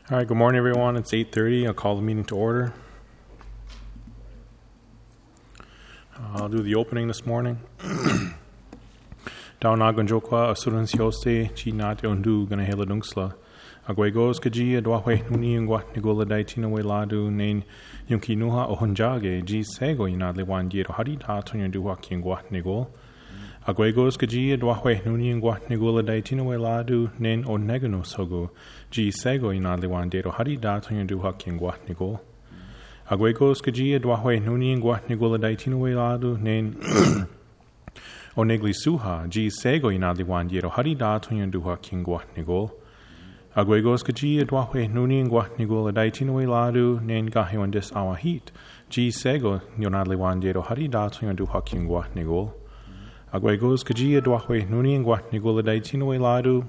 All right, good morning, everyone. It's 8:30. I'll call the meeting to order. I'll do the opening this morning. Dauna gonjokwa asurun sioste chi nat ondu gana hela dungsla. Agwegos kaji adwawe nuni ngwa nigola daitina we ladu nain yunki nuha ohunjage ji sego inadle wan yero hari da tonyo duwa kingwa nigol. Agwegos kaji adwawe nuni ngwa nigola daitina we ladu nain o negano sogo ji sego inadle wan yero hari da tonyo duwa kingwa nigol. Agwegos kaji adwawe nuni ngwa nigola daitina we ladu nain o negli suha ji sego inadli wan yero hari da tonyo duha kingwa nigol. Agwegos kaji adwawe nuni ngwa nigola daitino we ladu nen gahe wandis awahit ji sego yonadli wan yero hari da tonyo duha kingwa nigol. Agwegos kaji adwawe nuni ngwa nigola daitino we ladu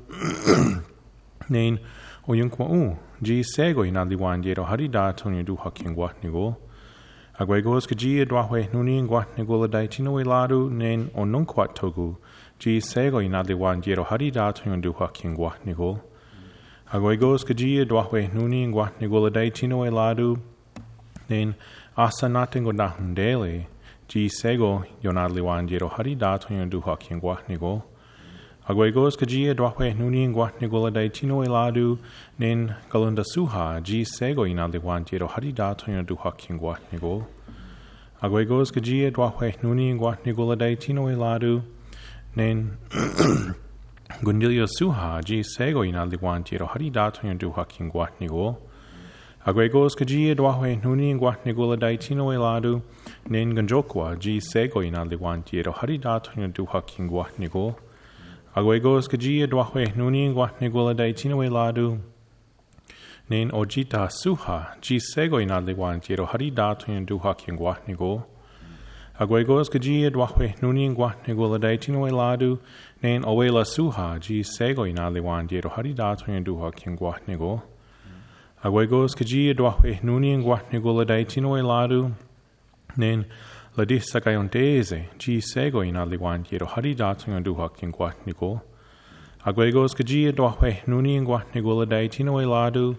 nen o yunkwa ji sego inadli wan yero hari da tonyo duha kingwa nigol. Agwegos kaji adwawe nuni ngwa nigola daitino we ladu nen o nunkwat togu ji sego inadli wan yero hari da tonyo duha kingwa nigol. Agwegos kaji adwawe nuni ngwa nigola daitino we ladu nen asa natengo dahundele ji sego yonadli wan yero hari da tonyo duha kingwa nigol. Agwegos kaji adwawe nuni ngwa nigola daitino we ladu nen galunda suha ji sego inadli wan yero hari da tonyo duha kingwa nigol. Agwegos kaji adwawe nuni ngwa nigola daitino we ladu nen Gundilio suha ji sego inadli wan yero hari da tonyo duha kingwa nigol. Agwegos kaji adwawe nuni ngwa nigola daitino we ladu nen ganjokwa ji sego inadli wan yero hari da tonyo duha kingwa nigol. Agwegos kaji adwawe nuni ngwa nigola daitino we ladu nen ojita suha ji sego inadli wan yero hari da tonyo duha kingwa nigol. Agwegos kaji adwawe nuni ngwa nigola daitino we ladu nen owela suha ji sego inadli wan yero hari da tonyo duha kingwa nigol. Agwegos kaji adwawe nuni ngwa nigola daitino we ladu nen ladis sakayonteze ji sego inadli wan yero hari da tonyo duha kingwa nigol. Agwegos kaji adwawe nuni ngwa nigola daitino we ladu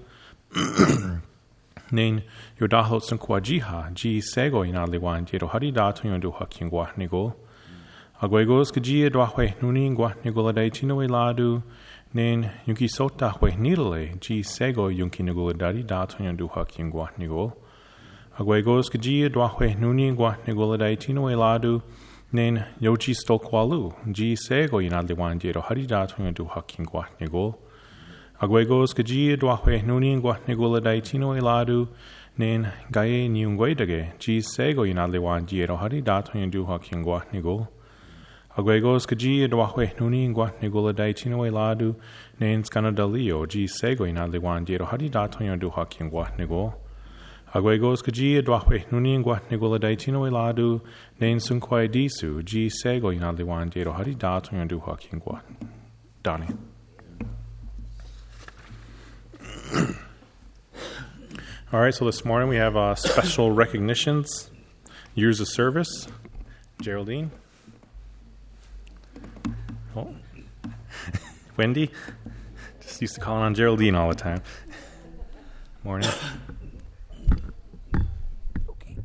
nen yodahot sunkwa jiha ji sego inadli wan yero hari da tonyo duha kingwa nigol. Agwegos kaji adwawe nuni ngwa nigola daitino we ladu nen yunki sota we nidale ji sego yunki nigola dari da tonyo duha kingwa nigol. Agwegos kaji adwawe nuni ngwa nigola daitino we ladu nen yochi stokwalu ji sego inadli wan yero hari da tonyo duha kingwa nigol. Agwegos kaji adwawe nuni ngwa nigola daitino we ladu nen gaye niungwedage ji sego inadli wan yero hari da tonyo duha kingwa nigol. Agwegos kaji adwawe nuni ngwa nigola daitino we ladu nen skanadalio ji sego inadli wan yero hari da tonyo duha kingwa nigol. Agwegos kaji adwawe nuni ngwa nigola daitino we ladu nen sunkwai disu ji sego inadli wan yero hari da tonyo duha kingwa. Donnie. All right, so this morning we have special recognitions, years of service. Geraldine. Oh. Wendy. Just used to calling on Geraldine all the time. Morning. Okay.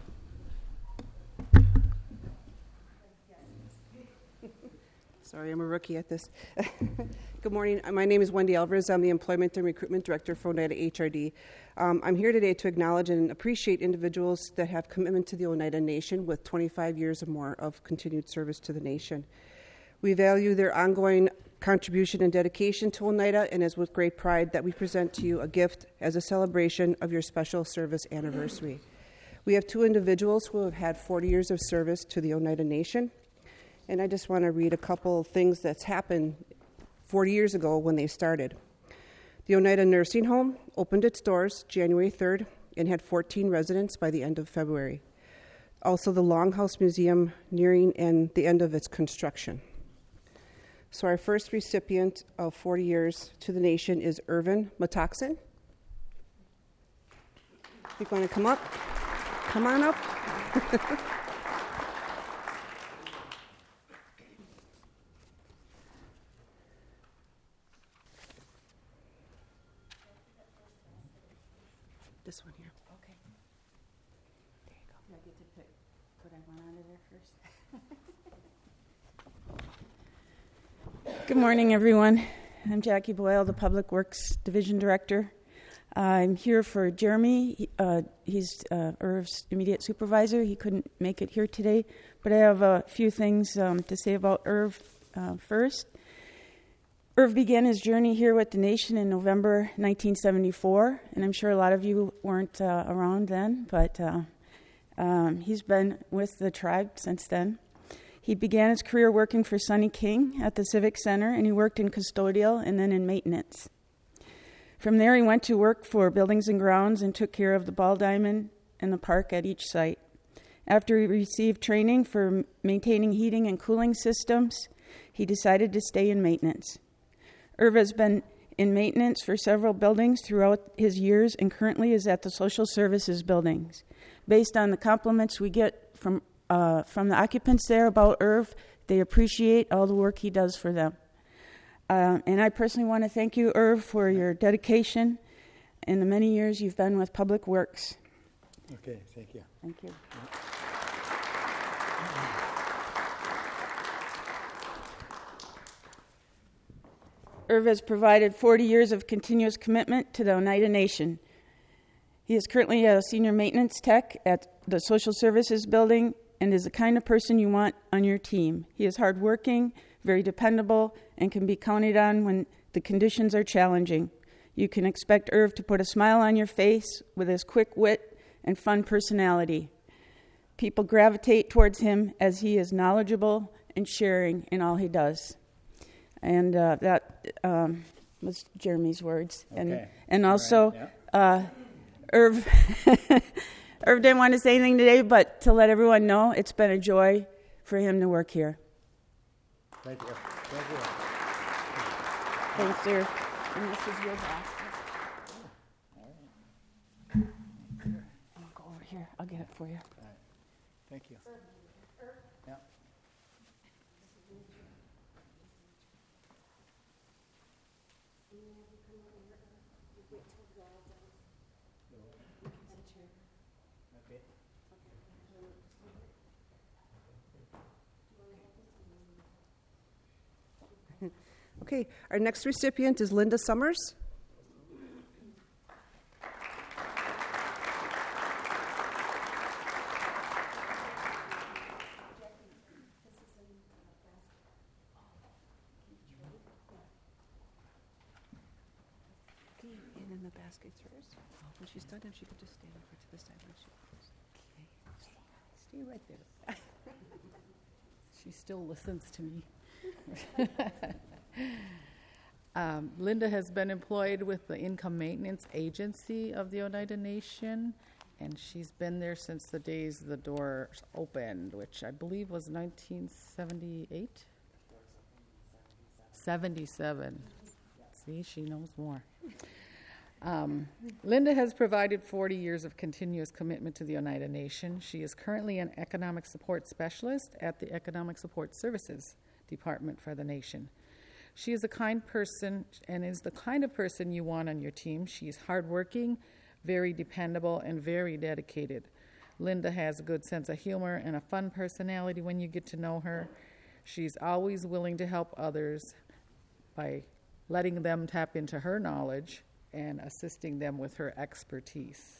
Sorry, I'm a rookie at this. Good morning. My name is Wendy Alvarez. I'm the Employment and Recruitment Director for Oneida HRD. I'm here today to acknowledge and appreciate individuals that have commitment to the Oneida Nation with 25 years or more of continued service to the nation. We value their ongoing contribution and dedication to Oneida, and it's with great pride that we present to you a gift as a celebration of your special service anniversary. We have two individuals who have had 40 years of service to the Oneida Nation, and I just want to read a couple things that's happened 40 years ago when they started. The Oneida Nursing Home opened its doors January 3rd and had 14 residents by the end of February. Also, the Longhouse Museum nearing the end of its construction. So our first recipient of 40 years to the nation is Irvin Matoxin. You're going to come up? Come on up. this one here. Okay. There you go. Do I get to pick what I want out of there first? Good morning, everyone. I'm Jackie Boyle, the Public Works Division Director. I'm here for Jeremy. He's Irv's immediate supervisor. He couldn't make it here today, but I have a few things to say about Irv first. Irv began his journey here with the nation in November 1974, and I'm sure a lot of you weren't around then, but he's been with the tribe since then. He began his career working for Sonny King at the Civic Center, and he worked in custodial and then in maintenance. From there, he went to work for Buildings and Grounds and took care of the ball diamond and the park at each site. After he received training for maintaining heating and cooling systems, he decided to stay in maintenance. Irv has been in maintenance for several buildings throughout his years and currently is at the social services buildings. Based on the compliments we get from the occupants there about Irv, they appreciate all the work he does for them. And I personally want to thank you, Irv, for your dedication and the many years you've been with Public Works. Okay, thank you. Thank you. Irv has provided 40 years of continuous commitment to the Oneida Nation. He is currently a senior maintenance tech at the Social Services Building and is the kind of person you want on your team. He is hardworking, very dependable, and can be counted on when the conditions are challenging. You can expect Irv to put a smile on your face with his quick wit and fun personality. People gravitate towards him as he is knowledgeable and sharing in all he does. And that was Jeremy's words. Okay. And also, right. Yeah. Irv Irv didn't want to say anything today, but to let everyone know, it's been a joy for him to work here. Thank you. Thank Thanks, Irv. And this is your box. I'll go over here. I'll get it for you. you. Thank you. Yeah. Okay, our next recipient is Linda Summers. And in the basket's hers. When she's done, if she could just stand over to the side when she goes. Stay right there. She still listens to me. Linda has been employed with the Income Maintenance Agency of the Oneida Nation, and she's been there since the days the doors opened, which I believe was 1978? 77. See, she knows more. Linda has provided 40 years of continuous commitment to the Oneida Nation. She is currently an economic support specialist at the Economic Support Services Department for the nation. She is a kind person and is the kind of person you want on your team. She is hardworking, very dependable, and very dedicated. Linda has a good sense of humor and a fun personality when you get to know her. She's always willing to help others by letting them tap into her knowledge and assisting them with her expertise.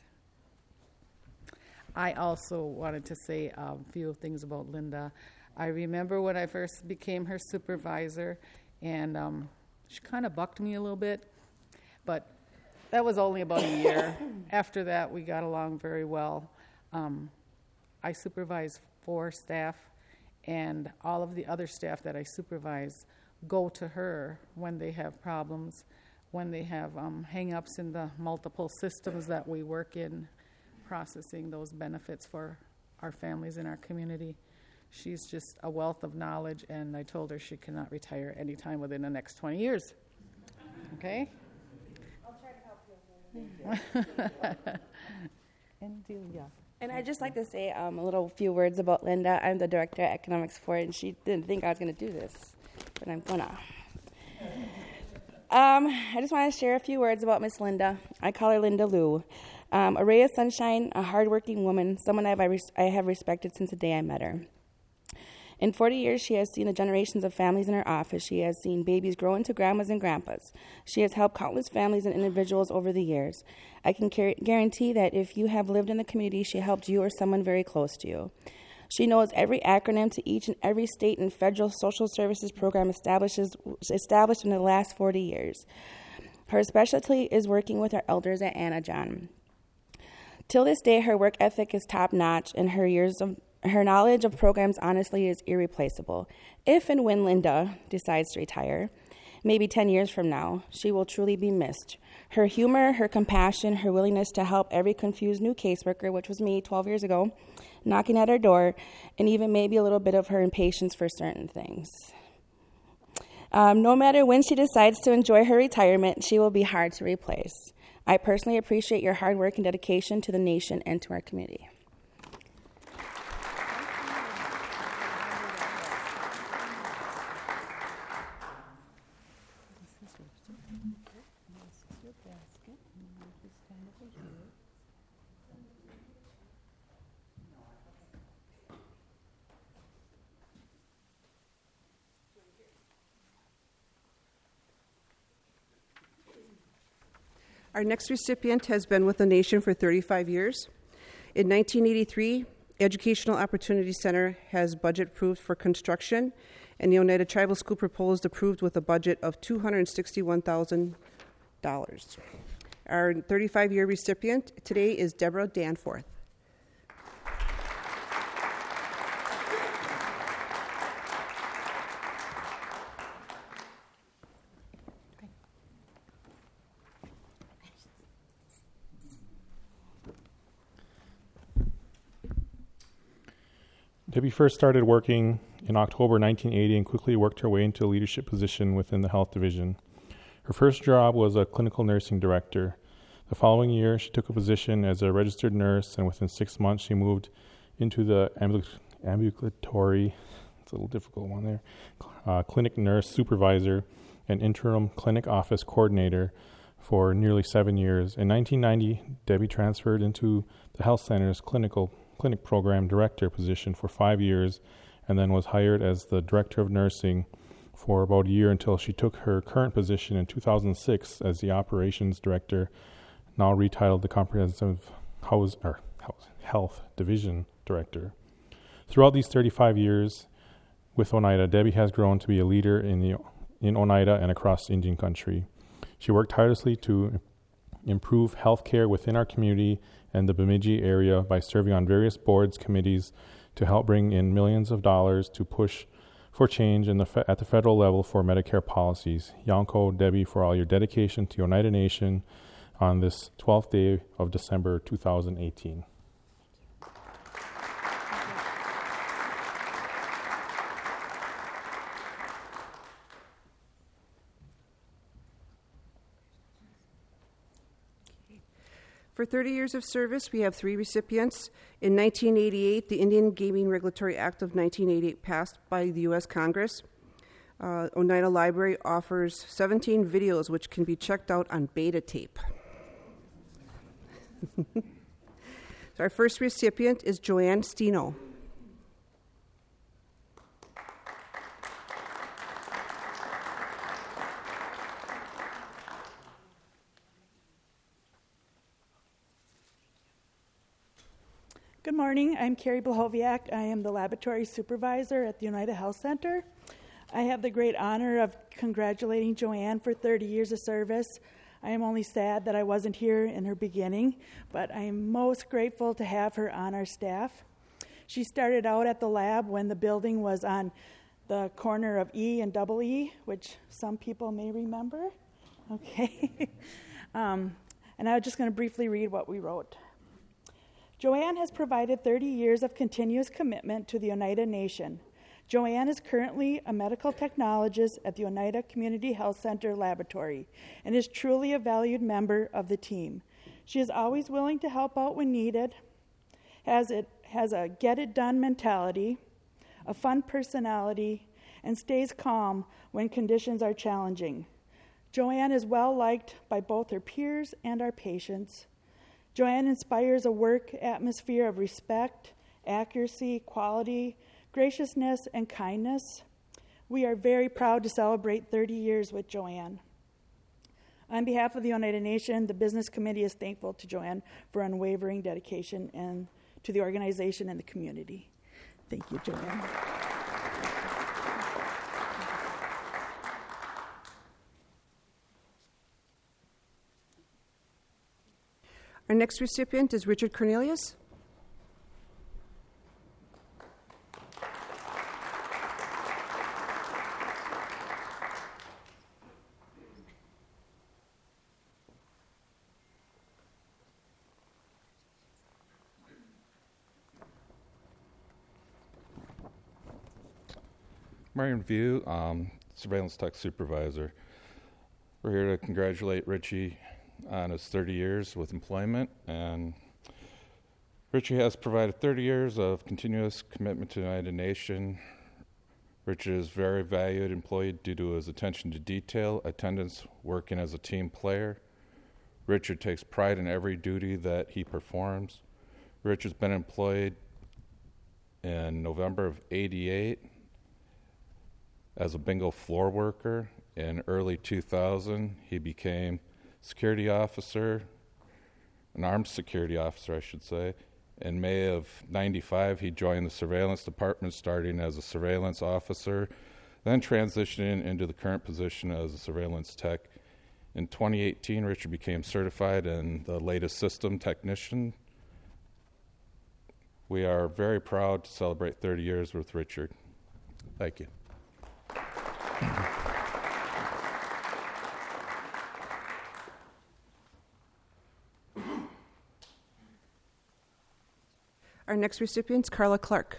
I also wanted to say a few things about Linda. I remember when I first became her supervisor, and she kind of bucked me a little bit, but that was only about a year. After that, we got along very well. I supervise 4 staff, and all of the other staff that I supervise go to her when they have problems, when they have hang-ups in the multiple systems that we work in, processing those benefits for our families in our community. She's just a wealth of knowledge, and I told her she cannot retire anytime within the next 20 years. Okay? I'll try to help you. And Delia. And I'd just like to say a few words about Linda. I'm the director at Economic Support, and she didn't think I was going to do this, but I'm gonna. I just want to share a few words about Miss Linda. I call her Linda Lou. A ray of sunshine, a hardworking woman, someone I have respected since the day I met her. In 40 years, she has seen the generations of families in her office. She has seen babies grow into grandmas and grandpas. She has helped countless families and individuals over the years. I can guarantee that if you have lived in the community, she helped you or someone very close to you. She knows every acronym to each and every state and federal social services program established in the last 40 years. Her specialty is working with our elders at Anna John. Till this day, her work ethic is top-notch, and her knowledge of programs, honestly, is irreplaceable. If and when Linda decides to retire, maybe 10 years from now, she will truly be missed. Her humor, her compassion, her willingness to help every confused new caseworker, which was me 12 years ago, knocking at her door, and even maybe a little bit of her impatience for certain things. No matter when she decides to enjoy her retirement, she will be hard to replace. I personally appreciate your hard work and dedication to the nation and to our community. Our next recipient has been with the nation for 35 years. In 1983, Educational Opportunity Center has budget approved for construction, and the Oneida Tribal School proposed approved with a budget of $261,000. Our 35-year recipient today is Deborah Danforth. Debbie first started working in October 1980 and quickly worked her way into a leadership position within the health division. Her first job was a clinical nursing director. The following year, she took a position as a registered nurse, and within 6 months, she moved into the ambulatory, it's a little difficult one there, clinic nurse supervisor and interim clinic office coordinator for nearly 7 years. In 1990, Debbie transferred into the health center's clinic program director position for 5 years, and then was hired as the director of nursing for about a year until she took her current position in 2006 as the operations director, now retitled the comprehensive health division director. Throughout these 35 years with Oneida, Debbie has grown to be a leader in Oneida and across Indian country. She worked tirelessly to improve health care within our community and the Bemidji area by serving on various boards, committees to help bring in millions of dollars to push for change at the federal level for Medicare policies. Yanko, Debbie, for all your dedication to Oneida Nation on this 12th day of December 2018. For 30 years of service, we have 3 recipients. In 1988, the Indian Gaming Regulatory Act of 1988 passed by the U.S. Congress. Oneida Library offers 17 videos which can be checked out on beta tape. So our first recipient is Joanne Steno. Good morning. I'm Carrie Blahoviak. I am the laboratory supervisor at the Oneida Health Center. I have the great honor of congratulating Joanne for 30 years of service. I am only sad that I wasn't here in her beginning, but I am most grateful to have her on our staff. She started out at the lab when the building was on the corner of E and Double E, which some people may remember. Okay. And I was just going to briefly read what we wrote. Joanne has provided 30 years of continuous commitment to the Oneida Nation. Joanne is currently a medical technologist at the Oneida Community Health Center Laboratory and is truly a valued member of the team. She is always willing to help out when needed, has a get-it-done mentality, a fun personality, and stays calm when conditions are challenging. Joanne is well liked by both her peers and our patients. Joanne inspires a work atmosphere of respect, accuracy, quality, graciousness, and kindness. We are very proud to celebrate 30 years with Joanne. On behalf of the Oneida Nation, the Business Committee is thankful to Joanne for unwavering dedication and to the organization and the community. Thank you, Joanne. Our next recipient is Richard Cornelius. Marion View, Surveillance Tech Supervisor. We're here to congratulate Richie on his 30 years with employment, and Richie has provided 30 years of continuous commitment to the United Nation. Richard is a very valued employee due to his attention to detail, attendance, working as a team player. Richard takes pride in every duty that he performs. Richard's been employed in November of '88 as a bingo floor worker. In early 2000, he became security officer, an armed security officer, I should say. In May of '95, he joined the surveillance department, starting as a surveillance officer, then transitioning into the current position as a surveillance tech. In 2018, Richard became certified in the latest system technician. We are very proud to celebrate 30 years with Richard. Thank you. Our next recipient is Carla Clark.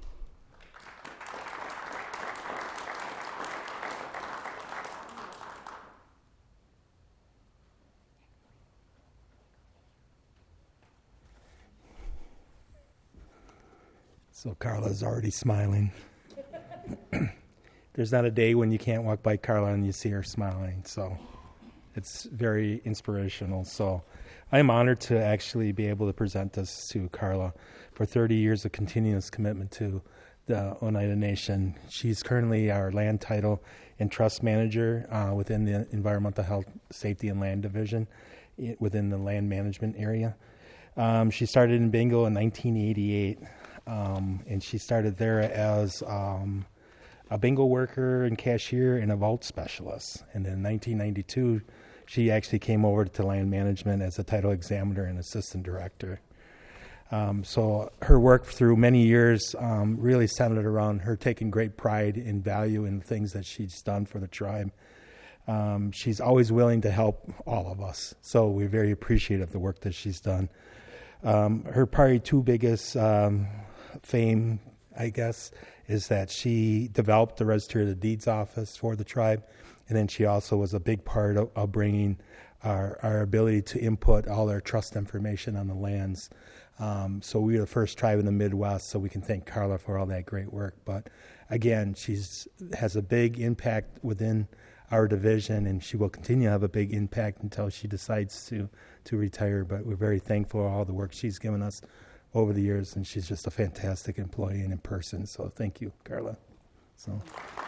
So Carla's already smiling. There's not a day when you can't walk by Carla and you see her smiling. So it's very inspirational. So I'm honored to actually be able to present this to Carla for 30 years of continuous commitment to the Oneida Nation. She's currently our land title and trust manager within the Environmental Health, Safety, and Land Division within the land management area. She started in bingo in 1988, and she started there as a bingo worker and cashier and a vault specialist. And then in 1992, she actually came over to land management as a title examiner and assistant director. So her work through many years really centered around her taking great pride and value in the things that she's done for the tribe. She's always willing to help all of us. So we're very appreciative of the work that she's done. Her probably two biggest fame, I guess, is that she developed the Registry of the Deeds office for the tribe, and then she also was a big part of bringing our ability to input all our trust information on the lands. So we were the first tribe in the Midwest, so we can thank Carla for all that great work. But again, has a big impact within our division, and she will continue to have a big impact until she decides to retire. But we're very thankful for all the work she's given us over the years, and she's just a fantastic employee and in person. So thank you, Carla. So.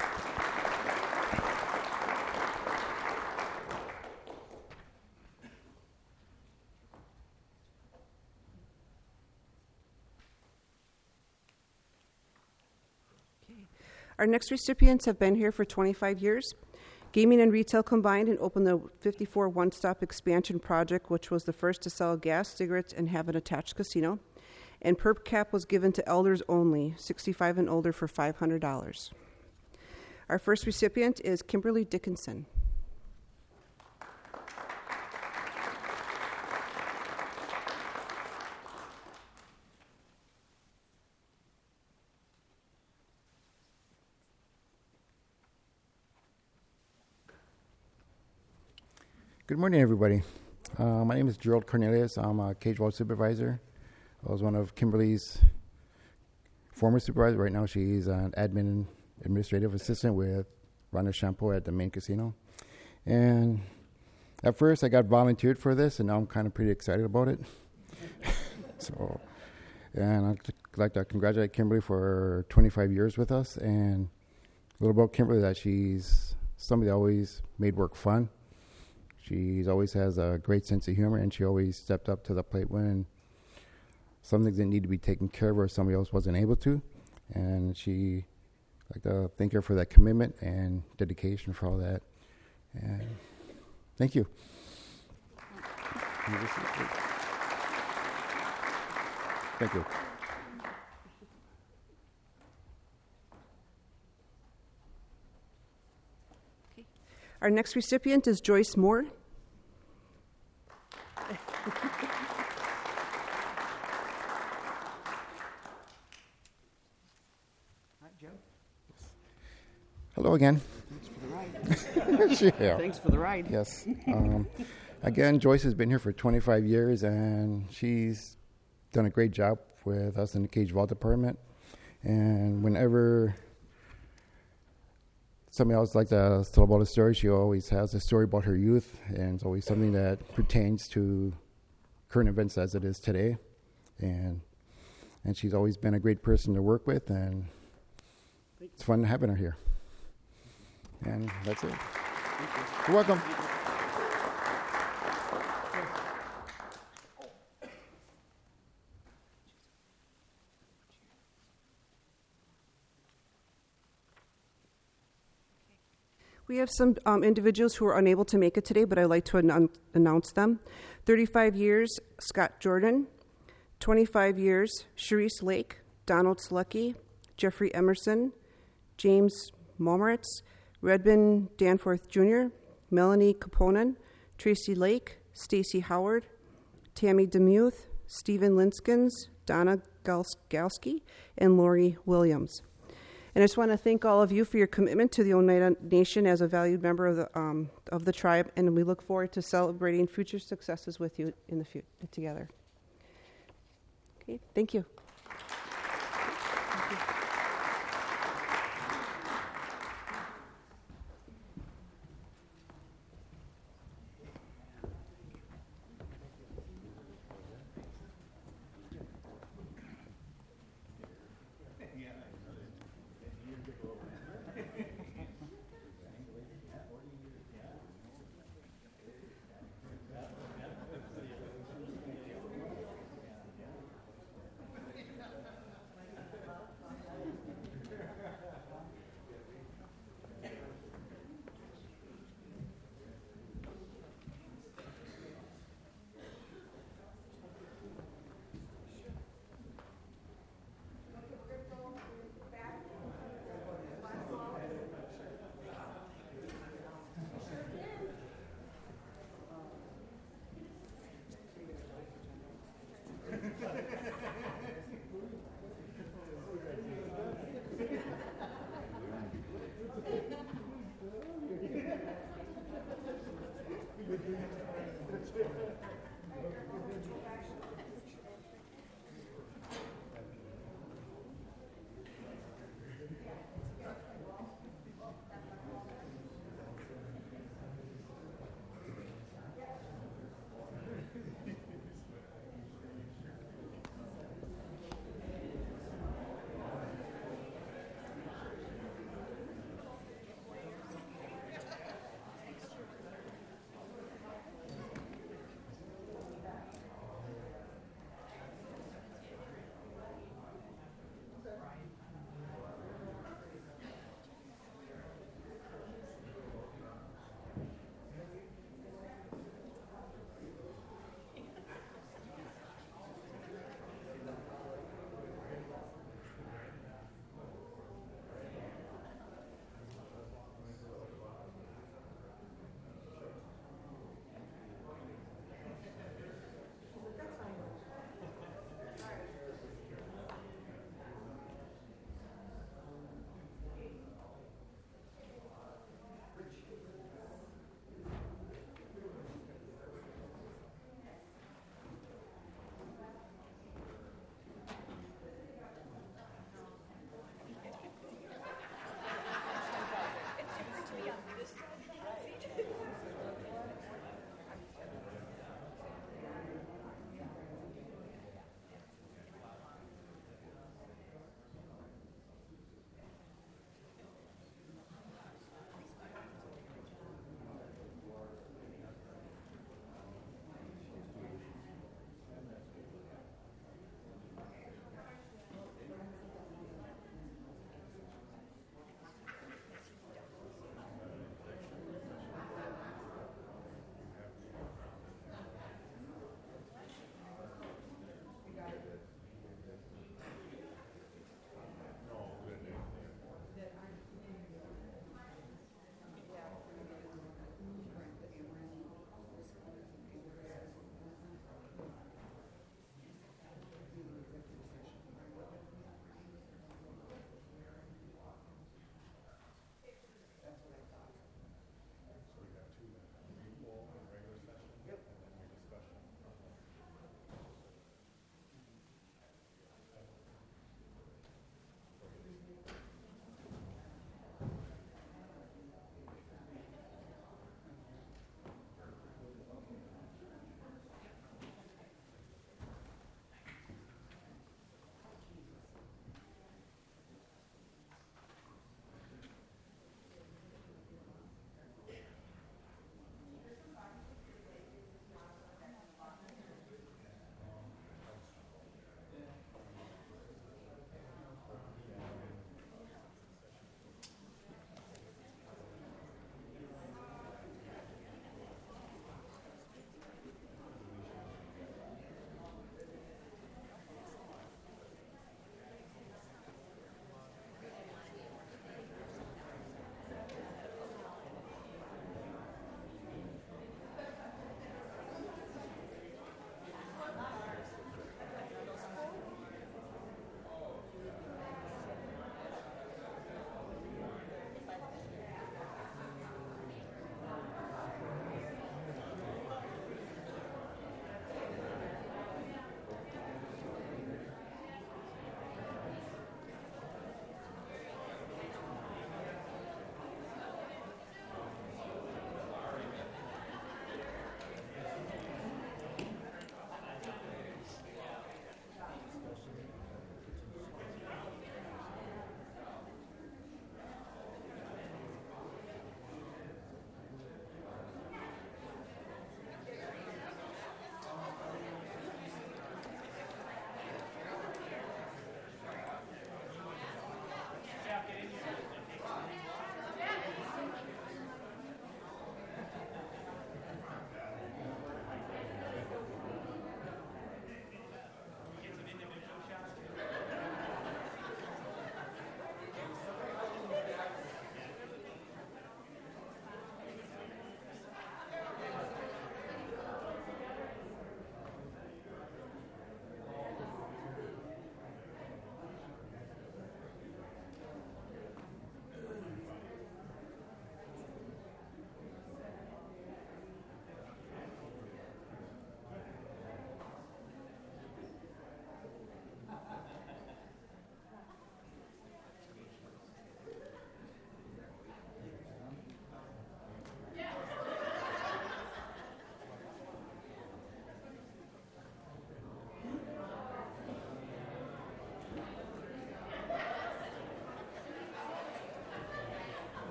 Our next recipients have been here for 25 years. Gaming and retail combined and opened the 54 One-Stop Expansion Project, which was the first to sell gas, cigarettes, and have an attached casino. And perp cap was given to elders only, 65 and older, for $500. Our first recipient is Kimberly Dickinson. Good morning, everybody. My name is Gerald Cornelius. I'm a Cage Vault supervisor. I was one of Kimberly's former supervisors. Right now, she's an administrative assistant with Rhonda Shampoo at the main casino. And at first, I got volunteered for this, and now I'm kind of pretty excited about it. So, and I'd like to congratulate Kimberly for 25 years with us. And a little about Kimberly, that she's somebody that always made work fun. She's always has a great sense of humor, and she always stepped up to the plate when some things didn't need to be taken care of or somebody else wasn't able to. And she, I'd like to thank her for that commitment and dedication for all that. And thank you. Thank you. Our next recipient is Joyce Moore. Hello again. Thanks for the ride. Yeah. Thanks for the ride. Yes. Again, Joyce has been here for 25 years, and she's done a great job with us in the Cage Vault Department. And whenever somebody else likes to tell about a story, she always has a story about her youth, and it's always something that pertains to current events as it is today. And she's always been a great person to work with, and it's fun having her here. And that's it. You're welcome. We have some individuals who are unable to make it today, but I'd like to announce them. 35 years, Scott Jordan. 25 years, Sharice Lake, Donald Slucky, Jeffrey Emerson, James Moritz, Redmond Danforth Jr., Melanie Kaponen, Tracy Lake, Stacy Howard, Tammy Demuth, Stephen Linskins, Donna Galski, and Lori Williams. And I just want to thank all of you for your commitment to the Oneida Nation as a valued member of the tribe, and we look forward to celebrating future successes with you in the together. Okay, thank you.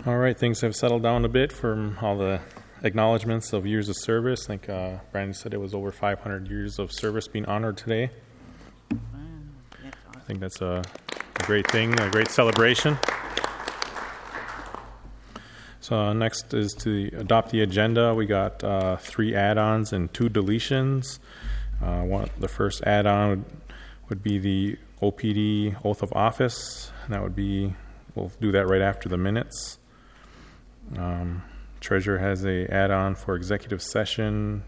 All right, things have settled down a bit from all the acknowledgments of years of service. I think Brandon said it was over 500 years of service being honored today. I think that's a great thing, a great celebration. So next is to adopt the agenda. We got 3 add-ons and 2 deletions. The first add-on would be the OPD oath of office. And that would be, we'll do that right after the minutes. Treasurer has a add-on for executive session,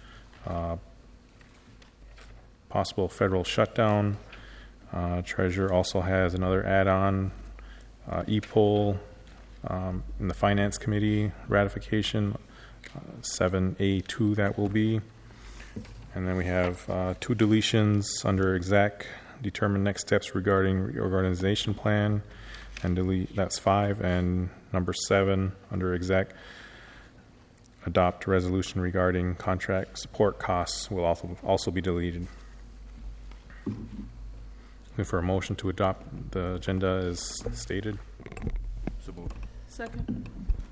possible federal shutdown. Treasurer also has another add-on, e-poll in the Finance Committee ratification, 7A2 that will be. And then we have 2 deletions under exec, determine next steps regarding reorganization plan, and delete, that's 5. And number 7 under exec, adopt resolution regarding contract support costs will also be deleted. Looking for a motion to adopt the agenda as stated. Second.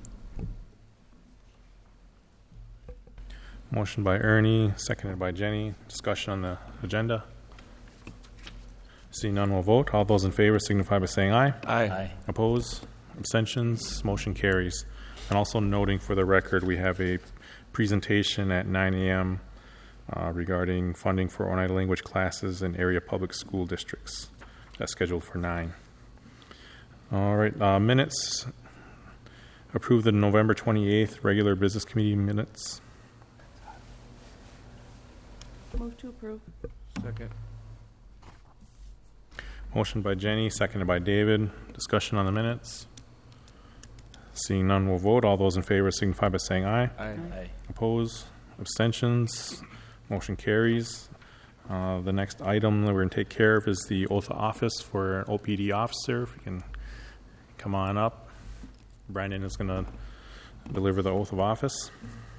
Motion by Ernie, seconded by Jenny. Discussion on the agenda. Seeing none, will vote. All those in favor signify by saying aye. Aye. Oppose? Abstentions? Motion carries. And also noting for the record, we have a presentation at 9 a.m. Regarding funding for Oneida language classes in area public school districts. That's scheduled for 9. All right, minutes. Approve the November 28th regular business committee minutes. Move to approve. Second. Motion by Jenny, seconded by David. Discussion on the minutes. Seeing none, will vote. All those in favor signify by saying aye. Aye. Oppose? Abstentions? Motion carries. The next item that we're going to take care of is the oath of office for an OPD officer. If you can come on up. Brandon is going to deliver the oath of office.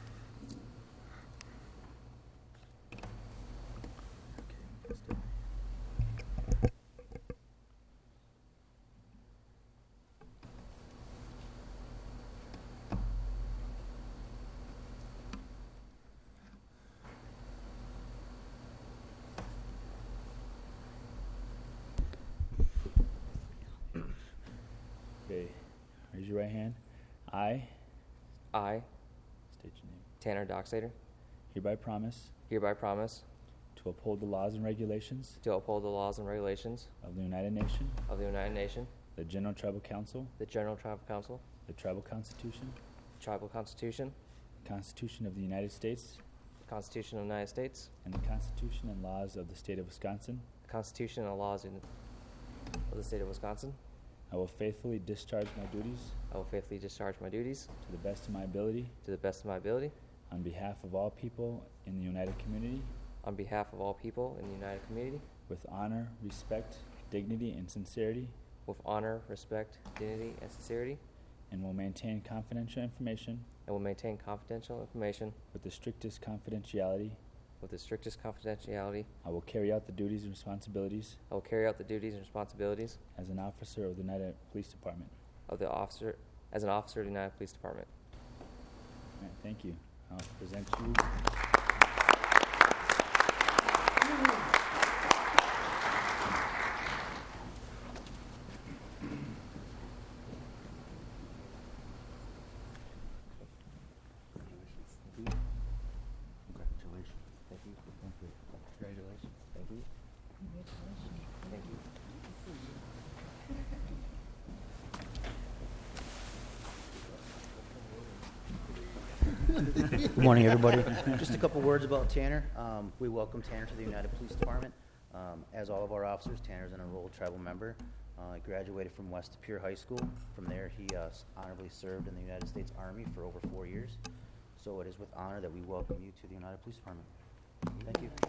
Okay, raise your right hand. I state your name. Tanner Dockstader, Hereby promise to uphold the laws and regulations to uphold the laws and regulations of the United Nations, of the United Nations, the General Tribal Council, the General Tribal Council, the Tribal Constitution, the Tribal Constitution, the Constitution of the United States, the Constitution of the United States, and the Constitution and laws of the State of Wisconsin. the Constitution and laws of the State of Wisconsin. I will faithfully discharge my duties I will faithfully discharge my duties to the best of my ability to the best of my ability on behalf of all people in the United Community on behalf of all people in the United Community with honor, respect, dignity, and sincerity, with honor, respect, dignity, and sincerity, and will maintain confidential information and will maintain confidential information with the strictest confidentiality. with the strictest confidentiality. I will carry out the duties and responsibilities I will carry out the duties and responsibilities as an officer of the United Police Department. of the officer as an officer of the United Police Department. All right, thank you. I'll present you. Congratulations. Thank you. Congratulations. Thank you. Thank you. Good morning, everybody. Just a couple words about Tanner. We welcome Tanner to the United Police Department. As all of our officers, Tanner's an enrolled tribal member. He graduated from West Pier High School. From there, he honorably served in the United States Army for over 4 years. So it is with honor that we welcome you to the United Police Department. Thank you.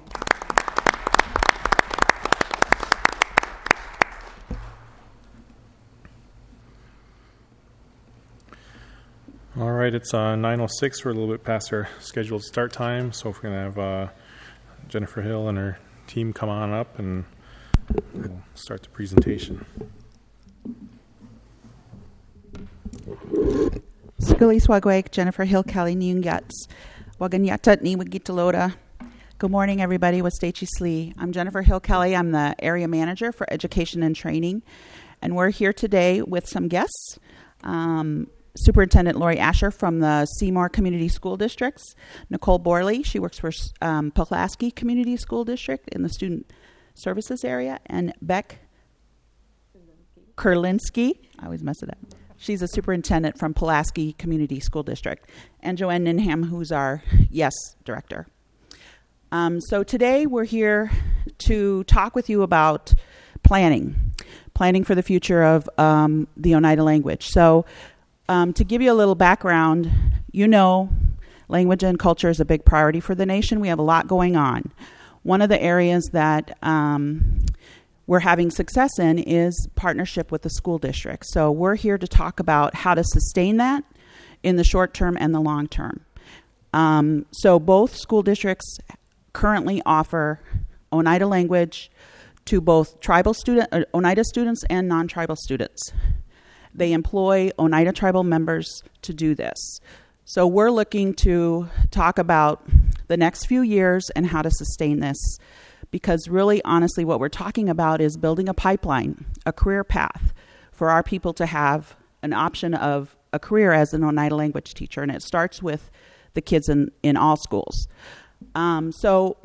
All right, it's 9:06. We're a little bit past our scheduled start time, so if we're going to have Jennifer Hill and her team come on up and we'll start the presentation. Skuli Swagwag, Jennifer Hill Kelly Nyungats. Waganyata ni Wagitaloda. Good morning, everybody. Wastechi Slee. I'm Jennifer Hill Kelly. I'm the area manager for education and training. And we're here today with some guests. Superintendent Lori Asher from the Seymour Community School Districts. Nicole Borley, she works for Pulaski Community School District in the student services area. And Beck Kurlinski, I always mess it up. She's a superintendent from Pulaski Community School District. And Joanne Ninham, who's our YES director. So today we're here to talk with you about planning for the future of the Oneida language. So to give you a little background, language and culture is a big priority for the nation. We have a lot going on. One of the areas that we're having success in is partnership with the school district. So we're here to talk about how to sustain that in the short term and the long term. So both school districts currently offer Oneida language to both Oneida students and non-tribal students. They employ Oneida tribal members to do this. So we're looking to talk about the next few years and how to sustain this, because really, honestly, what we're talking about is building a pipeline, a career path for our people to have an option of a career as an Oneida language teacher, and it starts with the kids in all schools. So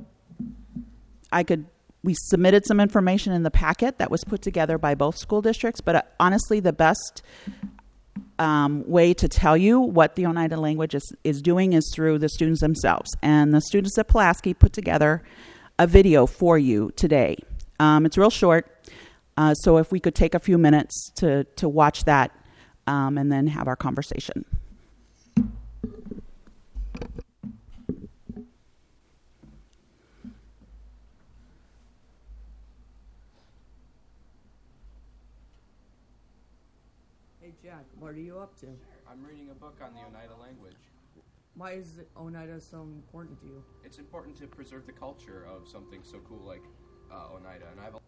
we submitted some information in the packet that was put together by both school districts, but honestly, the best way to tell you what the Oneida language is doing is through the students themselves. And the students at Pulaski put together a video for you today. It's real short, so if we could take a few minutes to watch that and then have our conversation. Hey Jack, what are you up to? I'm reading a book on the Oneida language. Why is Oneida so important to you? It's important to preserve the culture of something so cool like Oneida, and I have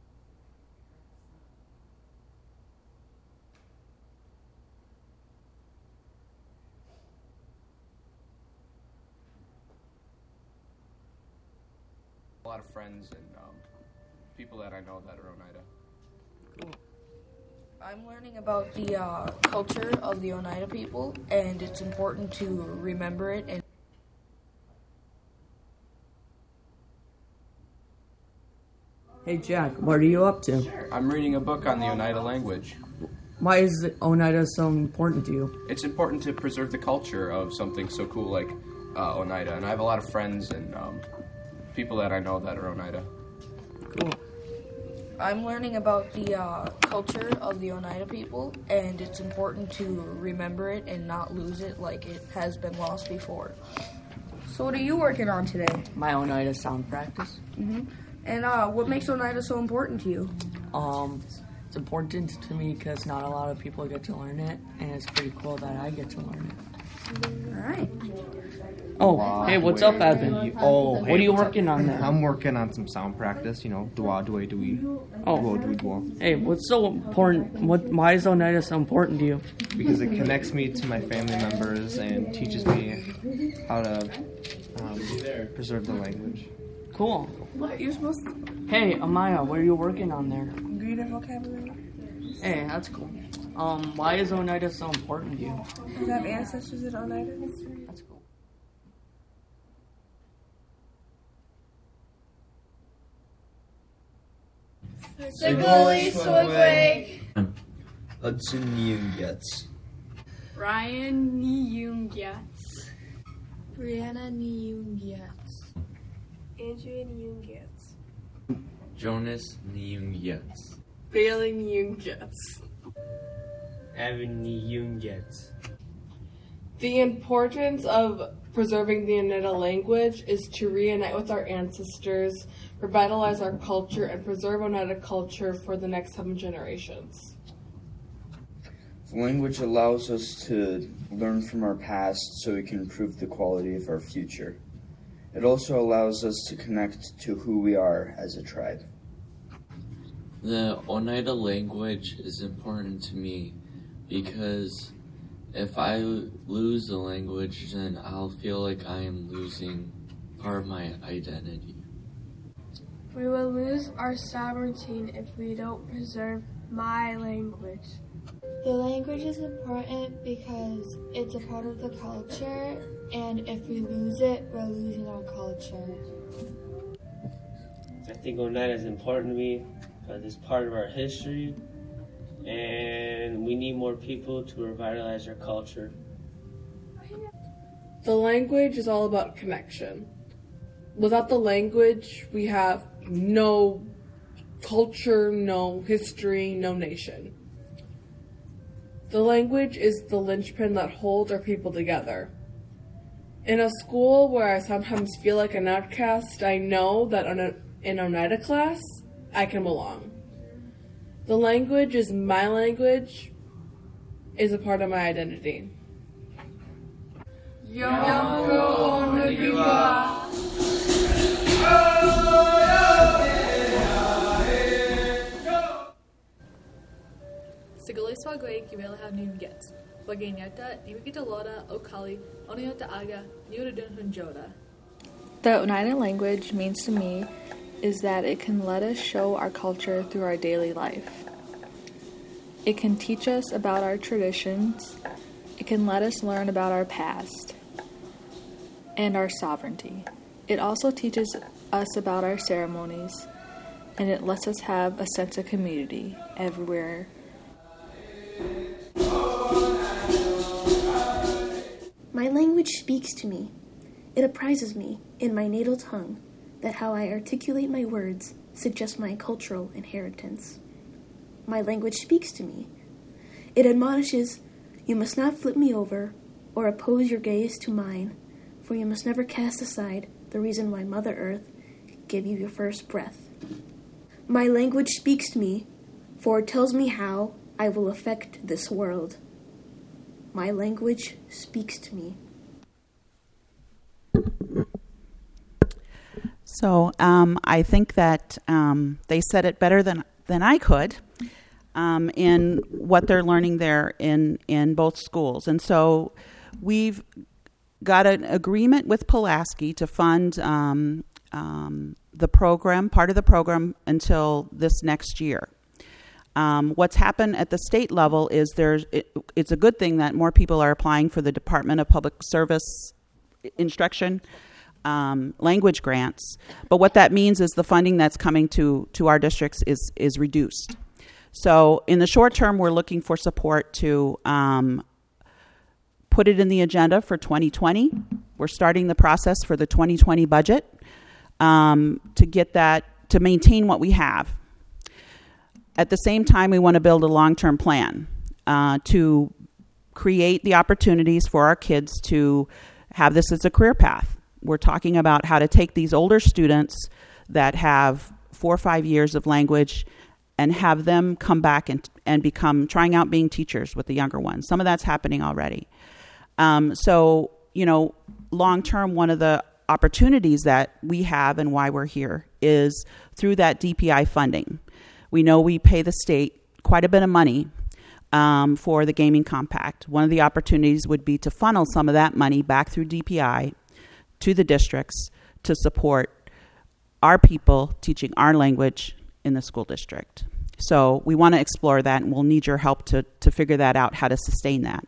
a lot of friends and people that I know that are Oneida. Cool. I'm learning about the culture of the Oneida people, and it's important to remember it. And Hey Jack, what are you up to? I'm reading a book on the Oneida language. Why is Oneida so important to you? It's important to preserve the culture of something so cool like Oneida, and I have a lot of friends and people that I know that are Oneida. Cool. I'm learning about the culture of the Oneida people, and it's important to remember it and not lose it like it has been lost before. So what are you working on today? My Oneida sound practice. Mm-hmm. And what makes Oneida so important to you? It's important to me because not a lot of people get to learn it, and it's pretty cool that I get to learn it. All right. Oh, hey, what's up, Evan? What are you working on there? I'm working on some sound practice, dua, dua, dui. Oh. Dua, dua. Hey, what's so important? Why is Oneida so important to you? Because it connects me to my family members and teaches me how to preserve the language. Cool. What, you're supposed to... Hey, Amaya, what are you working on there? Read a vocabulary. Hey, that's cool. Why is Oneida so important to you? Do you have ancestors in Oneida? That's cool. Sigoli Swagway. Hudson Nyungets. Ryan Nyungets. Brianna Nyungets. Andrea Nyungets. Jonas Nyungets. Bailey Nyungets. Evan Nyungets. The importance of preserving the Oneida language is to reunite with our ancestors, revitalize our culture, and preserve Oneida culture for the next 7 generations. The language allows us to learn from our past so we can improve the quality of our future. It also allows us to connect to who we are as a tribe. The Oneida language is important to me because If I lose the language, then I'll feel like I am losing part of my identity. We will lose our sovereignty if we don't preserve my language. The language is important because it's a part of the culture, and if we lose it, we're losing our culture. I think Oneida is important to me because it's part of our history, and we need more people to revitalize our culture. The language is all about connection. Without the language, we have no culture, no history, no nation. The language is the linchpin that holds our people together. In a school where I sometimes feel like an outcast, I know that in Oneida class, I can belong. The language is my language, is a part of my identity. Sigolay swagway kibela new gets. Waganyata, Niwikita Loda, Okali, Oniota Aga, Nuradun Hunjoda. The Oneida language means to me is that it can let us show our culture through our daily life. It can teach us about our traditions. It can let us learn about our past and our sovereignty. It also teaches us about our ceremonies, and it lets us have a sense of community everywhere. My language speaks to me. It apprises me in my natal tongue that how I articulate my words suggests my cultural inheritance. My language speaks to me. It admonishes, you must not flip me over or oppose your gaze to mine, for you must never cast aside the reason why Mother Earth gave you your first breath. My language speaks to me, for it tells me how I will affect this world. My language speaks to me. So I think that they said it better than I could in what they're learning there in both schools. And so we've got an agreement with Pulaski to fund the program, part of the program, until this next year. What's happened at the state level is it's a good thing that more people are applying for the Department of Public Service Instruction language grants. But what that means is the funding that's coming to our districts is reduced. So in the short term, we're looking for support to put it in the agenda for 2020. We're starting the process for the 2020 budget to get that, to maintain what we have. At the same time, we want to build a long-term plan to create the opportunities for our kids to have this as a career path. We're talking about how to take these older students that have 4 or 5 years of language and have them come back and become trying out being teachers with the younger ones. Some of that's happening already. So, long-term, one of the opportunities that we have and why we're here is through that DPI funding. We know we pay the state quite a bit of money for the Gaming Compact. One of the opportunities would be to funnel some of that money back through DPI to the districts to support our people teaching our language in the school district. So we want to explore that, and we'll need your help to figure that out, how to sustain that.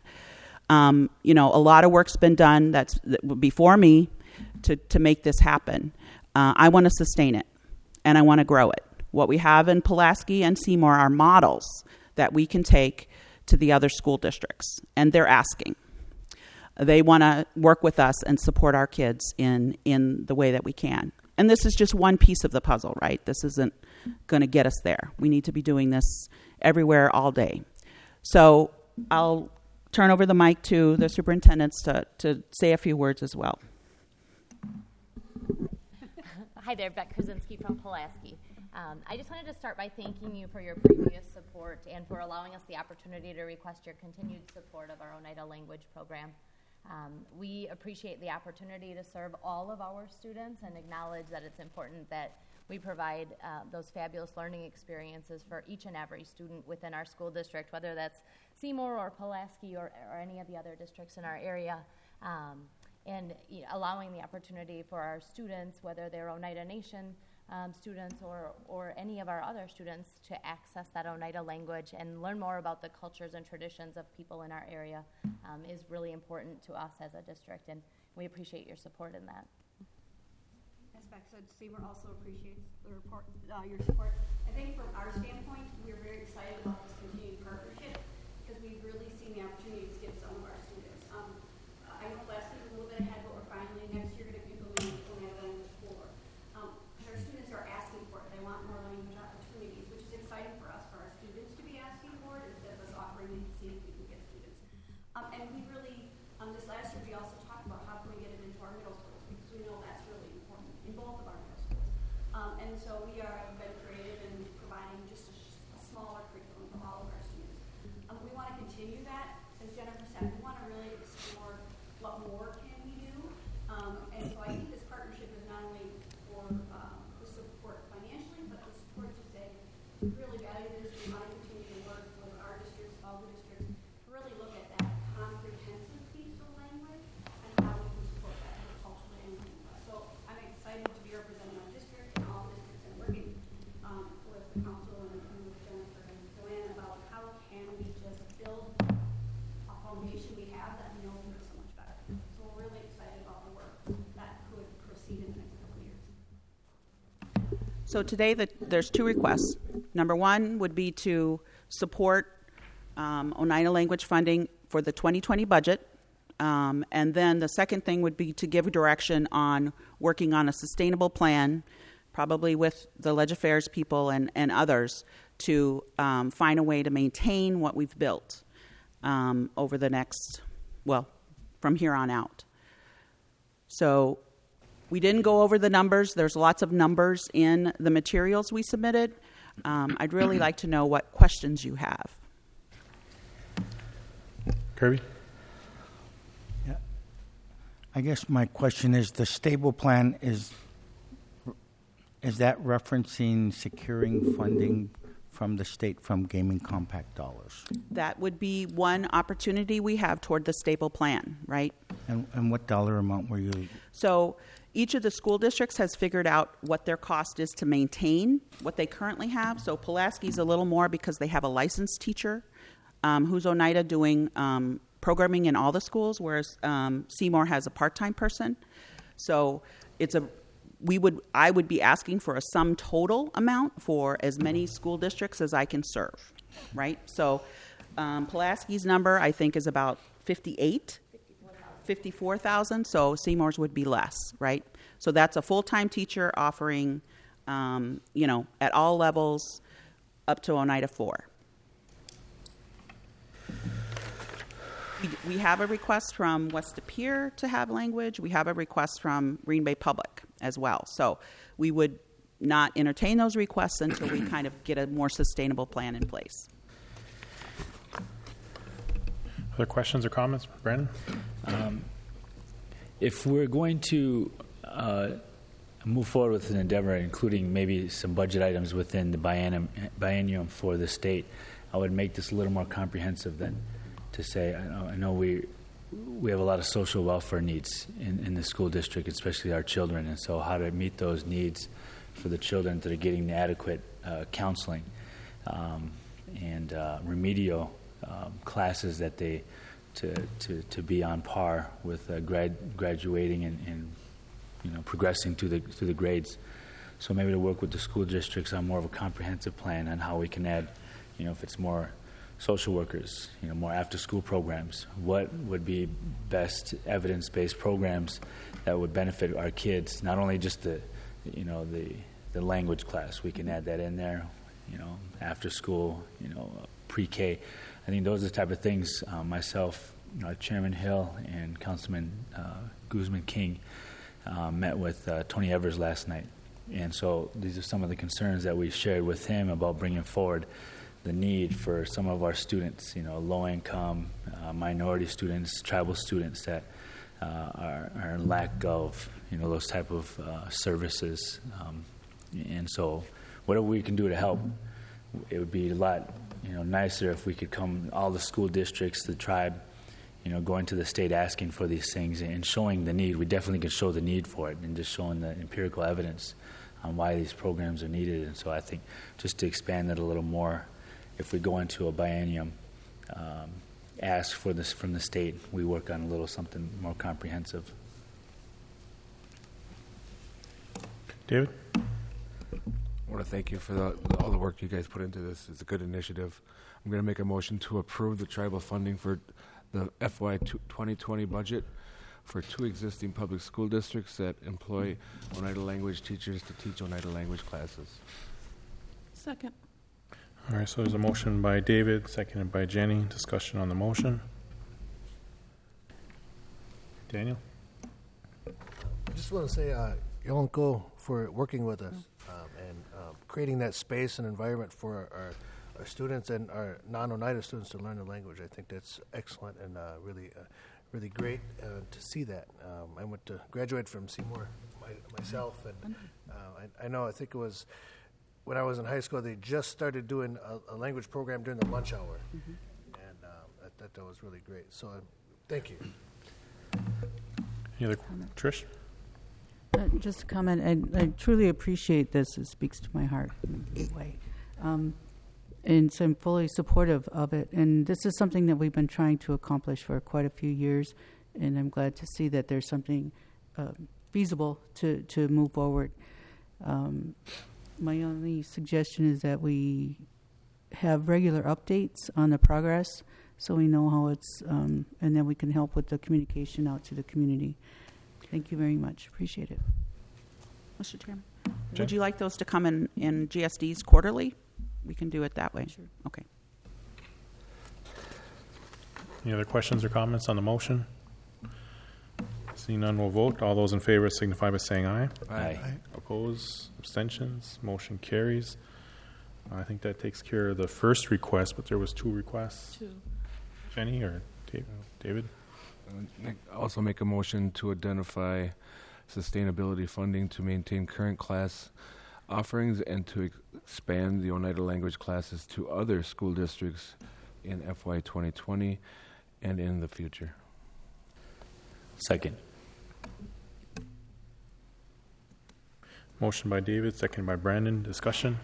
A lot of work's been done that's before me to make this happen. I want to sustain it, and I want to grow it. What we have in Pulaski and Seymour are models that we can take to the other school districts, and they're asking. They want to work with us and support our kids in the way that we can. And this is just one piece of the puzzle, right? This isn't going to get us there. We need to be doing this everywhere all day. So I'll turn over the mic to the superintendents to say a few words as well. Hi there, Beck Krasinski from Pulaski. I just wanted to start by thanking you for your previous support and for allowing us the opportunity to request your continued support of our Oneida language program. We appreciate the opportunity to serve all of our students and acknowledge that it's important that we provide those fabulous learning experiences for each and every student within our school district, whether that's Seymour or Pulaski or any of the other districts in our area. And allowing the opportunity for our students, whether they're Oneida Nation students or any of our other students, to access that Oneida language and learn more about the cultures and traditions of people in our area is really important to us as a district, and we appreciate your support in that. As Beck said, Seymour also appreciates the report, your support. I think from our standpoint, we're very excited about this continued partnership because we've really seen the opportunity to give some of our students. I know last week was a little bit ahead, but we're finally next year going to implement Oneida Language 4. Our students are asking for it. They want more language opportunities, which is exciting for us, for our students to be asking for it instead of us offering it to see if we can get students. And we really, this last year, we also talked about how can we get it into our middle schools, because we know that's really important in both of our middle schools. And so we have been creative in providing just a smaller curriculum for all of our students. We want to continue that. As Jennifer said, we want to really explore what more can we do. And so I think this partnership is not only for the support financially, but the support to say we really value this. We want to continue to work with our districts, all the districts, to really look at that comprehensive piece of language and how we can support that culturally and linguistically. So I'm excited to be representing our district and all districts and working with the council and with Jennifer and Joanne about how can we just build a foundation we have that we know can be so much better. So we're really excited about the work that could proceed in the next couple of years. So today there's two requests. Number one would be to support Oneida language funding for the 2020 budget. And then the second thing would be to give direction on working on a sustainable plan, probably with the Ledge Affairs people and others, to find a way to maintain what we've built over the next, from here on out. So we didn't go over the numbers. There's lots of numbers in the materials we submitted. I'd really like to know what questions you have. Kirby? Yeah. I guess my question is, the stable plan, is that referencing securing funding from the state from Gaming Compact dollars? That would be one opportunity we have toward the stable plan, right? And what dollar amount were you? So each of the school districts has figured out what their cost is to maintain what they currently have. So Pulaski's a little more because they have a licensed teacher who's Oneida doing programming in all the schools, whereas Seymour has a part-time person. So I would be asking for a sum total amount for as many school districts as I can serve, right? So Pulaski's number, I think, is about 54,000, so Seymour's would be less, right? So that's a full-time teacher offering, at all levels up to Oneida 4. We have a request from West Appear to have language. We have a request from Green Bay Public as well. So we would not entertain those requests until we kind of get a more sustainable plan in place. Other questions or comments? Brandon? If we're going to move forward with an endeavor, including maybe some budget items within the biennium for the state, I would make this a little more comprehensive than to say, I know we have a lot of social welfare needs in the school district, especially our children, and so how to meet those needs for the children that are getting the adequate counseling and remedial classes that they to be on par with graduating and progressing through the grades. So maybe to work with the school districts on more of a comprehensive plan on how we can add, if it's more social workers, more after-school programs. What would be best evidence-based programs that would benefit our kids? Not only just the language class. We can add that in there. After school. Pre-K. I think those are the type of things myself, Chairman Hill, and Councilman Guzman King met with Tony Evers last night, and so these are some of the concerns that we shared with him about bringing forward the need for some of our students, low-income, minority students, tribal students that are in lack of, those type of services And so whatever we can do to help, it would be a lot nicer if we could come, all the school districts, the tribe, going to the state asking for these things and showing the need. We definitely can show the need for it and just showing the empirical evidence on why these programs are needed. And so I think just to expand that a little more, if we go into a biennium, ask for this from the state, we work on a little something more comprehensive. David? I want to thank you for all the work you guys put into this. It's a good initiative. I'm going to make a motion to approve the tribal funding for the FY 2020 budget for 2 existing public school districts that employ Oneida language teachers to teach Oneida language classes. Second. All right, so there's a motion by David, seconded by Jenny. Discussion on the motion. Daniel? I just want to say, Yonko, for working with us and creating that space and environment for our students and our non-Oneida students to learn the language. I think that's excellent and really great to see that. I went to graduate from Seymour myself, and I think it was when I was in high school, they just started doing a language program during the lunch hour, and I thought that was really great. So thank you. Any other Trish? Just a comment. I truly appreciate this. It speaks to my heart in a good way. And so I'm fully supportive of it. And this is something that we've been trying to accomplish for quite a few years. And I'm glad to see that there's something feasible to move forward. My only suggestion is that we have regular updates on the progress so we know how it's, and then we can help with the communication out to the community. Thank you very much. Appreciate it. Mr. Chairman, would you like those to come in GSDs quarterly? We can do it that way. Sure. Okay. Any other questions or comments on the motion? Seeing none, we'll vote. All those in favor signify by saying aye. Aye. Opposed? Abstentions? Motion carries. I think that takes care of the first request, but there was 2 requests. 2. Jenny or David? Also make a motion to identify sustainability funding to maintain current class offerings and to expand the Oneida language classes to other school districts in FY 2020 and in the future. Second. Motion by David, second by Brandon. Discussion?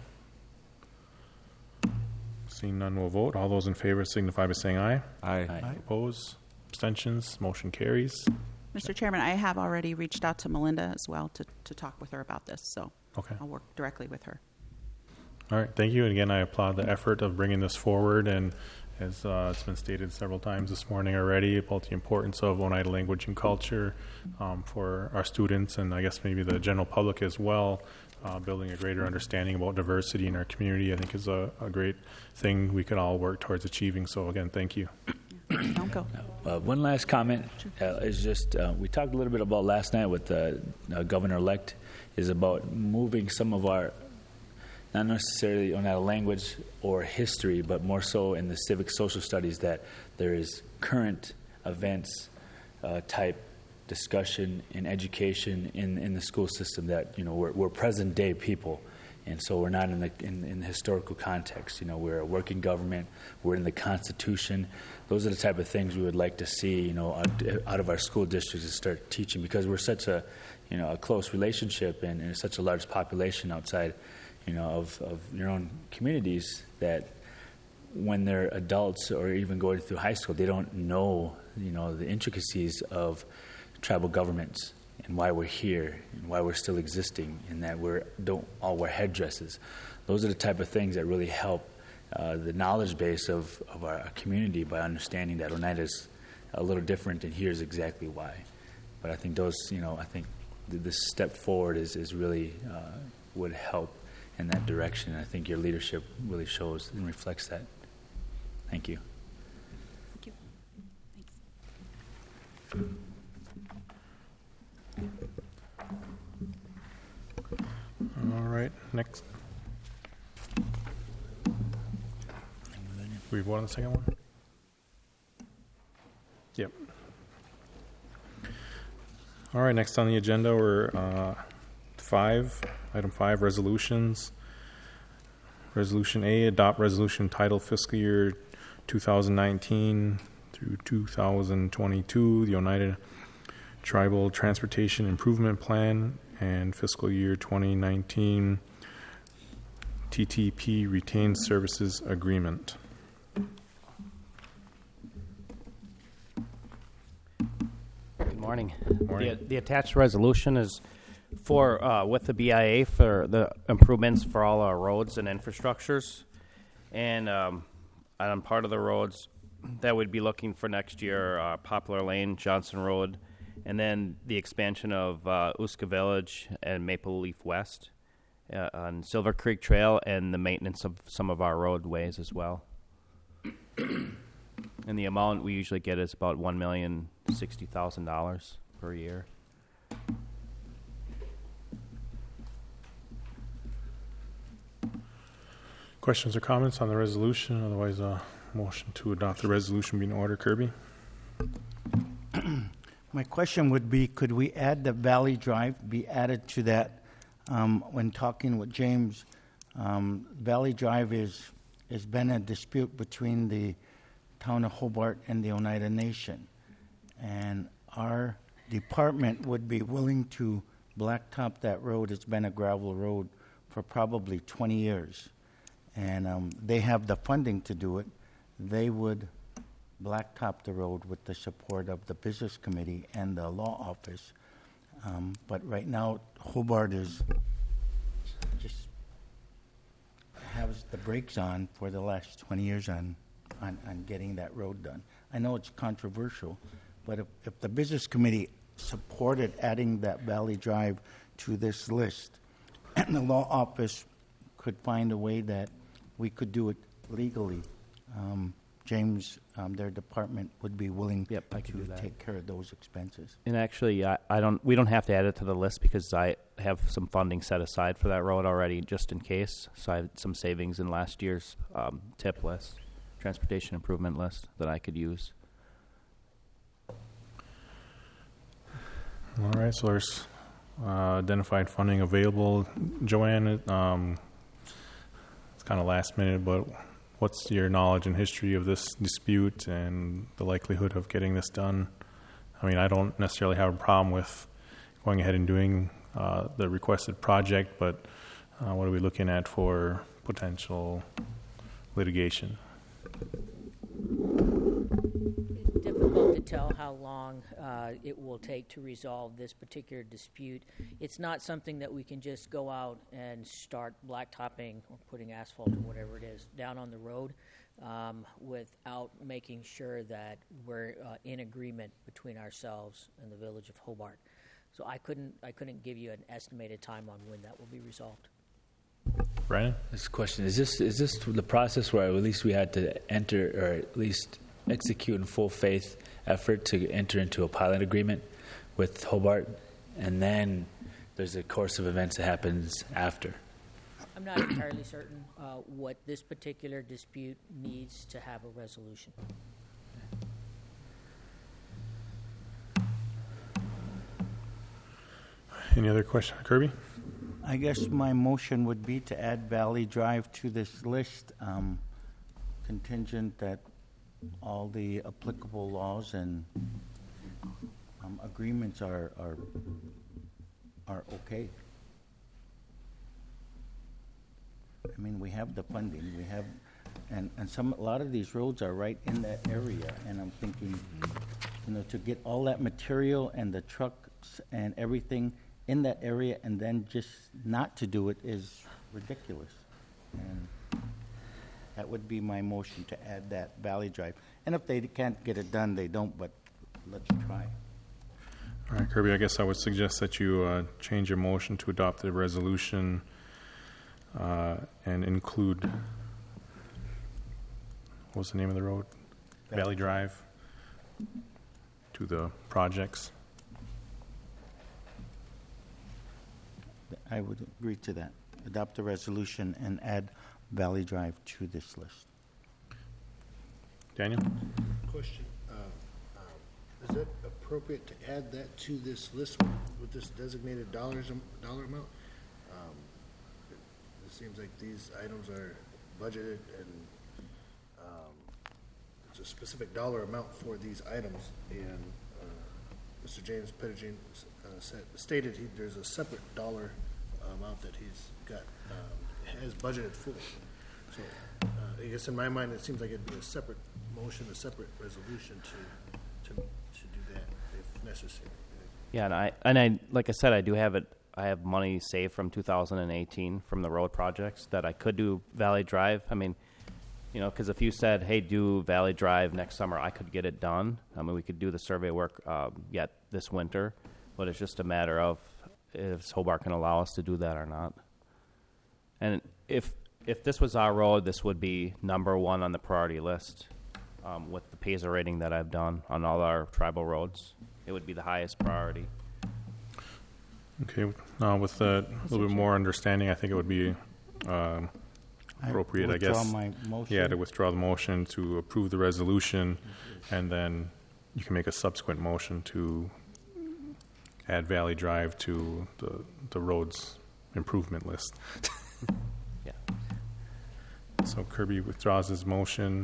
Seeing none, we'll vote. All those in favor signify by saying aye. Aye. Opposed? Abstentions? Motion carries. Mr. Chairman, I have already reached out to Melinda as well to talk with her about this, so okay. I'll work directly with her. All right, thank you. And again, I applaud the effort of bringing this forward, and as it's been stated several times this morning already about the importance of Oneida language and culture for our students and I guess maybe the general public as well. Building a greater understanding about diversity in our community, I think, is a great thing we could all work towards achieving. So again, thank you. Don't go. One last comment is just we talked a little bit about last night with the governor-elect is about moving some of our, not necessarily on our language or history, but more so in the civic social studies, that there is current events type discussion in education in the school system that we're present day people, and so we're not in the historical context. We're a working government. We're in the Constitution. Those are the type of things we would like to see out of our school districts to start teaching, because we're such a close relationship and such a large population outside of your own communities that when they're adults or even going through high school, they don't know the intricacies of tribal governments and why we're here and why we're still existing, and that we don't all wear headdresses. Those are the type of things that really help the knowledge base of our community by understanding that Oneida is a little different, and here's exactly why. But I think I think this step forward is really would help in that direction. I think your leadership really shows and reflects that. Thank you. Thank you. Thanks. All right, next. We vote on the second one? Yep. All right, next on the agenda, we're Item 5, resolutions. Resolution A, adopt resolution titled fiscal year 2019 through 2022, the Oneida Tribal Transportation Improvement Plan, and fiscal year 2019 TTP Retained Services Agreement. Good morning. Morning. The attached resolution is for with the BIA for the improvements for all our roads and infrastructures, and on part of the roads that we'd be looking for next year, Poplar Lane, Johnson Road, and then the expansion of Uska Village and Maple Leaf West on Silver Creek Trail, and the maintenance of some of our roadways as well. And the amount we usually get is about $1,060,000 per year. Questions or comments on the resolution? Otherwise, a motion to adopt the resolution be in order. Kirby? My question would be, could we add the Valley Drive, be added to that? When talking with James, Valley Drive has been a dispute between the town of Hobart and the Oneida Nation. And our department would be willing to blacktop that road. It's been a gravel road for probably 20 years. And they have the funding to do it. They would blacktop the road with the support of the business committee and the law office. But right now, Hobart is just has the brakes on for the last 20 years on getting that road done. I know it's controversial, but if the business committee supported adding that Valley Drive to this list, and the law office could find a way that we could do it legally, James, their department would be willing to take care of those expenses. And actually, we don't have to add it to the list because I have some funding set aside for that road already, just in case. So I have some savings in last year's TIP list, transportation improvement list, that I could use. All right, so there's identified funding available. Joanne, it's kind of last minute, but what's your knowledge and history of this dispute and the likelihood of getting this done? I mean, I don't necessarily have a problem with going ahead and doing the requested project, but what are we looking at for potential litigation? It's difficult to tell how long it will take to resolve this particular dispute. It's not something that we can just go out and start blacktopping or putting asphalt or whatever it is down on the road without making sure that we're in agreement between ourselves and the village of Hobart. So I couldn't give you an estimated time on when that will be resolved. Brandon? This question, is this the process where at least we had to enter or at least execute in full faith effort to enter into a pilot agreement with Hobart, and then there's a course of events that happens after? I'm not entirely certain what this particular dispute needs to have a resolution. Any other question, Kirby? I guess my motion would be to add Valley Drive to this list, contingent that all the applicable laws and agreements are okay. I mean, we have the funding, we have, and a lot of these roads are right in that area, and I'm thinking, to get all that material and the trucks and everything in that area and then just not to do it is ridiculous. And that would be my motion, to add that Valley Drive. And if they can't get it done, they don't, but let's try. All right, Kirby, I guess I would suggest that you change your motion to adopt the resolution and include, what's the name of the road? Valley Drive to the projects. I would agree to that. Adopt the resolution and add Valley Drive to this list. Daniel? Question. Is it appropriate to add that to this list with this designated dollar amount? It seems like these items are budgeted and there's a specific dollar amount for these items. And Mr. James Pettigene stated there's a separate dollar amount that he's got, has budgeted for. So I guess in my mind, it seems like it'd be a separate motion, a separate resolution to do that if necessary. Yeah, and I like I said, I do have it. I have money saved from 2018 from the road projects that I could do Valley Drive. I mean, you know, because if you said, hey, do Valley Drive next summer, I could get it done. I mean, we could do the survey work yet this winter, but it's just a matter of if Hobart can allow us to do that or not. And if this was our road, this would be number one on the priority list with the PASER rating that I've done on all our tribal roads. It would be the highest priority. Okay, with a little bit more understanding, I think it would be appropriate, I guess. My motion. Yeah, to withdraw the motion to approve the resolution, and then you can make a subsequent motion to add Valley Drive to the roads improvement list. Yeah. So Kirby withdraws his motion.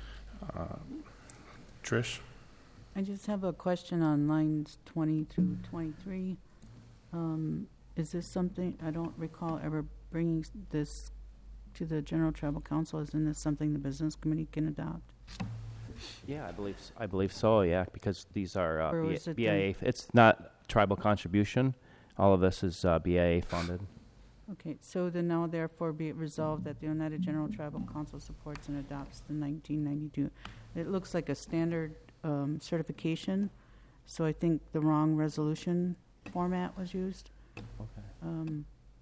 Trish? I just have a question on lines 20 through 23. Is this something, I don't recall ever bringing this to the General Tribal Council. Isn't this something the business committee can adopt? Yeah, I believe so, yeah, because these are Or is it BIA. It's not tribal contribution. All of this is BIA funded. Okay, so then now therefore be it resolved that the Oneida General Tribal Council supports and adopts the 1992. It looks like a standard certification, so I think the wrong resolution format was used. Okay.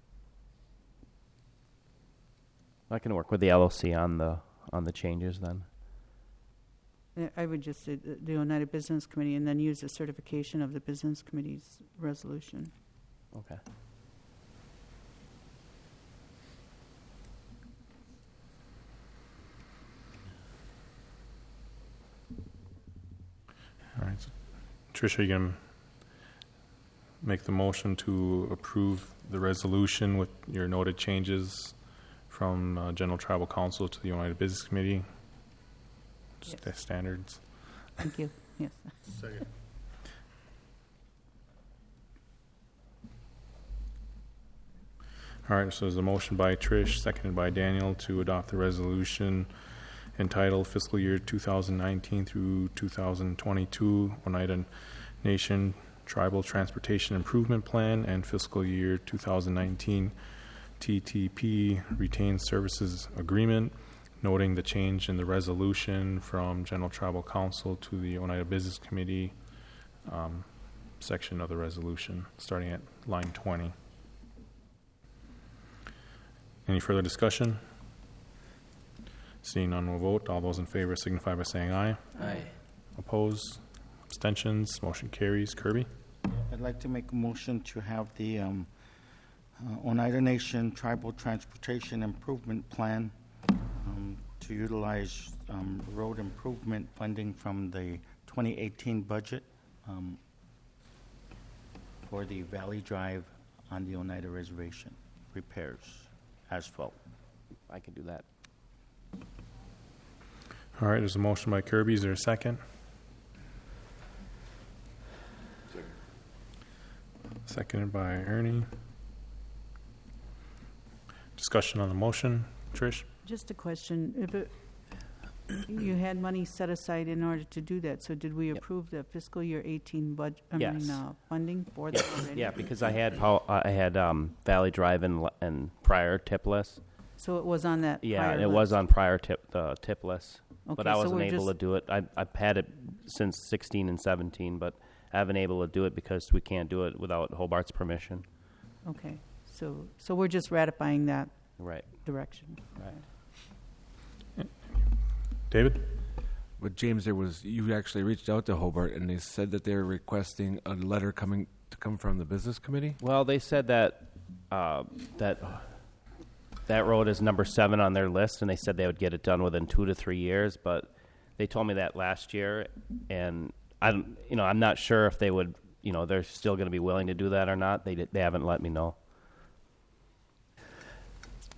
I can work with the LOC on the changes then. I would just say the Oneida Business Committee and then use the certification of the Business Committee's resolution. Okay. All right. So, Tricia, you can make the motion to approve the resolution with your noted changes from General Tribal Council to the Oneida Business Committee. Yes. The standards. Thank you. Yes. Second. All right, so there's a motion by Trish, seconded by Daniel, to adopt the resolution entitled Fiscal Year 2019 through 2022 Oneida Nation Tribal Transportation Improvement Plan and Fiscal Year 2019 TTP Retained Services Agreement, noting the change in the resolution from General Tribal Council to the Oneida Business Committee section of the resolution, starting at line 20. Any further discussion? Seeing none, we'll vote. All those in favor signify by saying aye. Aye. Opposed? Abstentions? Motion carries. Kirby? I'd like to make a motion to have the Oneida Nation Tribal Transportation Improvement Plan to utilize road improvement funding from the 2018 budget for the Valley Drive on the Oneida Reservation repairs, asphalt. I can do that. All right, there's a motion by Kirby. Is there a second? Seconded by Ernie. Discussion on the motion. Trish? Just a question. You had money set aside in order to do that, so did we approve the fiscal year 18 budget? Yes. Funding for that already? Yeah, because I had Valley Drive and prior tip list. So it was on that. Yeah, prior it list. was on prior tip list, but Okay, I so wasn't we're able to just- do it. I've had it since 16 and 17, but I haven't been able to do it because we can't do it without Hobart's permission. Okay, so we're just ratifying that Right. direction. Right. David? With James, you actually reached out to Hobart, and they said that they're requesting a letter come from the business committee. Well, they said that that road is number 7 on their list, and they said they would get it done within 2 to 3 years. But they told me that last year, and I'm not sure if they would, they're still going to be willing to do that or not. They haven't let me know.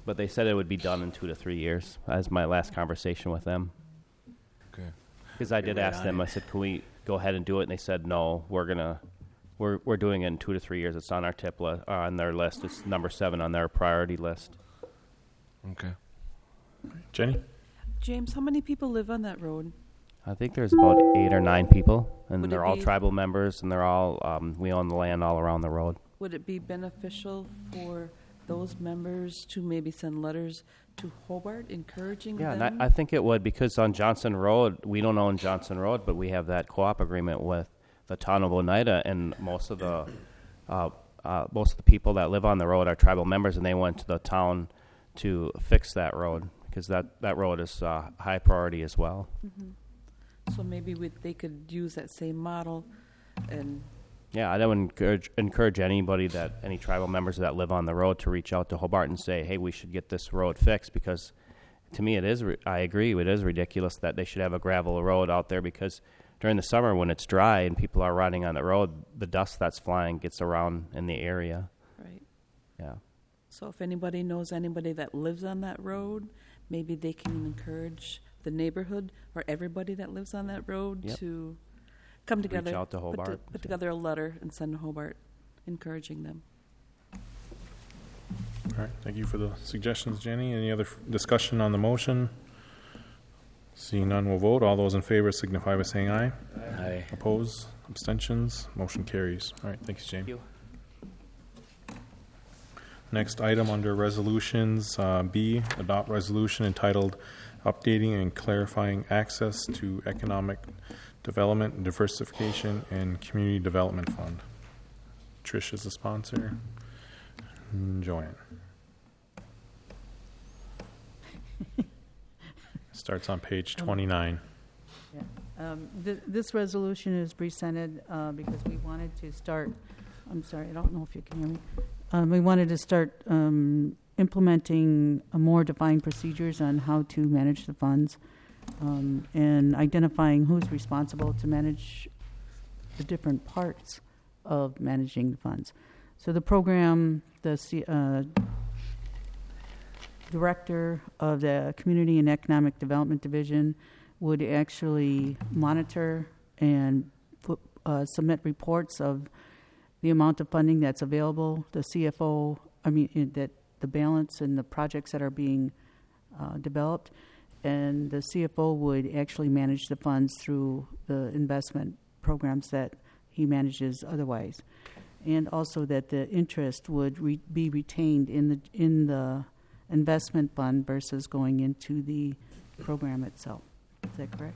But they said it would be done in 2 to 3 years, as my last conversation with them. Okay. Because I did Right ask on them, it. I said, can we go ahead and do it? And they said, no, we're doing it in 2 to 3 years. It's on our on their list. It's number 7 on their priority list. Okay. Jenny? James, how many people live on that road? I think there's about 8 or 9 people, and Would it they're all be- tribal members, and they're all, we own the land all around the road. Would it be beneficial for those members to maybe send letters to Hobart encouraging Yeah, them? and I think it would, because on Johnson Road, we don't own Johnson Road, but we have that co-op agreement with the town of Oneida, and most of the people that live on the road are tribal members, and they went to the town to fix that road, because that road is high priority as well. So maybe they could use that same model and Yeah, I would encourage anybody any tribal members that live on the road to reach out to Hobart and say, hey, we should get this road fixed, because to me I agree, it is ridiculous that they should have a gravel road out there, because during the summer when it's dry and people are riding on the road, the dust that's flying gets around in the area. right. Yeah. So if anybody knows anybody that lives on that road, maybe they can encourage the neighborhood or everybody that lives on that road Yep. to come together, Reach out to Hobart. put together a letter and send to Hobart, encouraging them. All right, thank you for the suggestions, Jenny. Any other discussion on the motion? Seeing none, we'll vote. All those in favor signify by saying aye. Aye. Oppose, abstentions, motion carries. All right, thanks, James. Thank you. Next item under resolutions, B, adopt resolution entitled Updating and Clarifying Access to Economic Development, Diversification, and Community Development Fund. Trish is the sponsor. Joanne. Starts on page 29. This resolution is presented because we wanted to start, I'm sorry, I don't know if you can hear me. We wanted to start implementing a more defined procedures on how to manage the funds and identifying who's responsible to manage the different parts of managing the funds. So the program, the director of the Community and Economic Development Division would actually monitor and submit reports of the amount of funding that's available, the CFO, that the balance and the projects that are being developed, and the CFO would actually manage the funds through the investment programs that he manages otherwise, and also that the interest would be retained in the investment fund versus going into the program itself. Is that correct?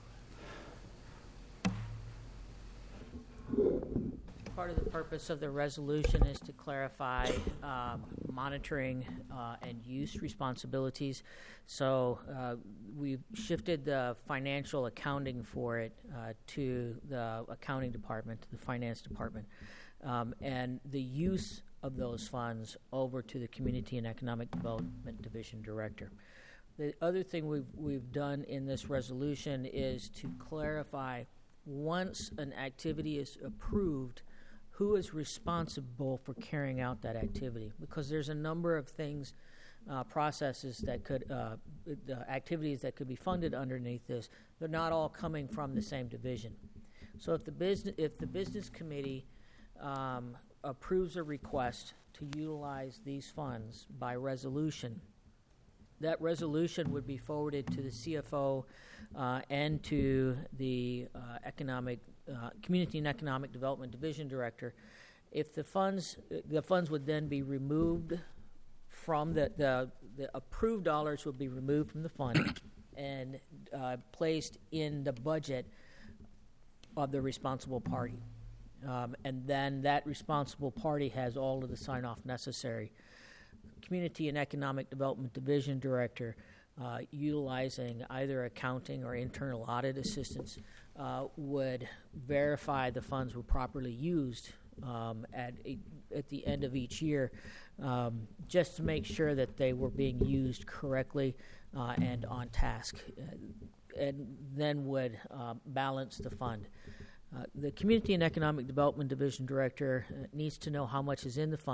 Part of the purpose of the resolution is to clarify monitoring and use responsibilities. So we've shifted the financial accounting for it to the accounting department, to the finance department, and the use of those funds over to the Community and Economic Development Division Director. The other thing we've done in this resolution is to clarify, once an activity is approved, who is responsible for carrying out that activity, because there's a number of things, processes that could, activities that could be funded underneath this. They're not all coming from the same division. So if the business committee approves a request to utilize these funds by resolution, that resolution would be forwarded to the CFO and to the Community and Economic Development Division Director. If the funds would then be removed from the approved dollars would be removed from the fund and placed in the budget of the responsible party. And then that responsible party has all of the sign-off necessary. Community and Economic Development Division Director, utilizing either accounting or internal audit assistance, would verify the funds were properly used at the end of each year, just to make sure that they were being used correctly and on task, and then would balance the fund. The Community and Economic Development Division Director needs to know how much is in the fund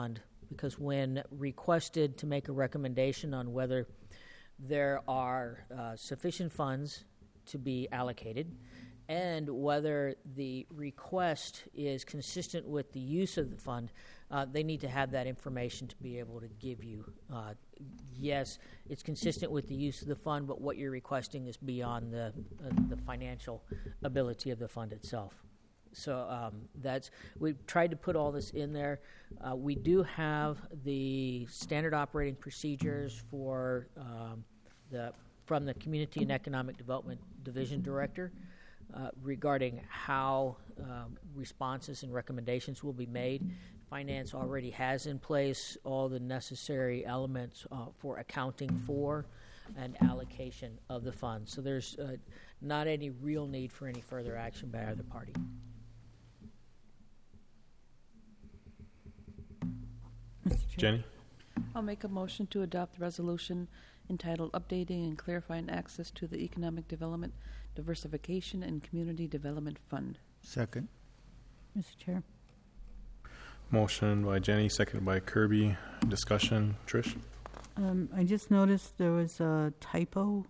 because when requested to make a recommendation on whether there are sufficient funds to be allocated and whether the request is consistent with the use of the fund, they need to have that information to be able to give you. Yes, it's consistent with the use of the fund, but what you're requesting is beyond the financial ability of the fund itself. So we've tried to put all this in there. We do have the standard operating procedures for from the Community and Economic Development Division Director regarding how responses and recommendations will be made. Finance already has in place all the necessary elements for accounting for and allocation of the funds. So there's not any real need for any further action by either party. Jenny? I'll make a motion to adopt the resolution entitled Updating and Clarifying Access to the Economic Development, Diversification, and Community Development Fund. Second. Mr. Chair. Motion by Jenny, seconded by Kirby. Discussion. Trish? I just noticed there was a typo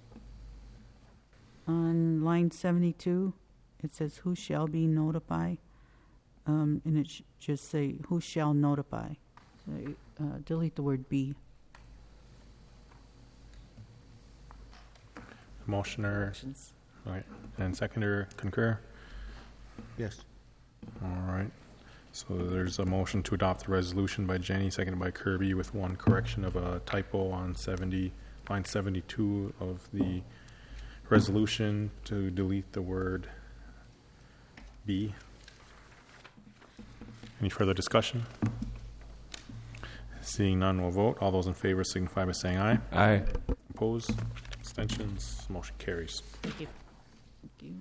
on line 72. It says, who shall be notified? And it should just say, who shall notify? So, delete the word be. Motioner. All right. And seconder concur? Yes. All right. So there's a motion to adopt the resolution by Jenny, seconded by Kirby, with one correction of a typo on line 72 of the resolution to delete the word be. Any further discussion? Seeing none, we'll vote. All those in favor signify by saying aye. Aye. Opposed? Abstentions? Motion carries. Thank you. Thank you.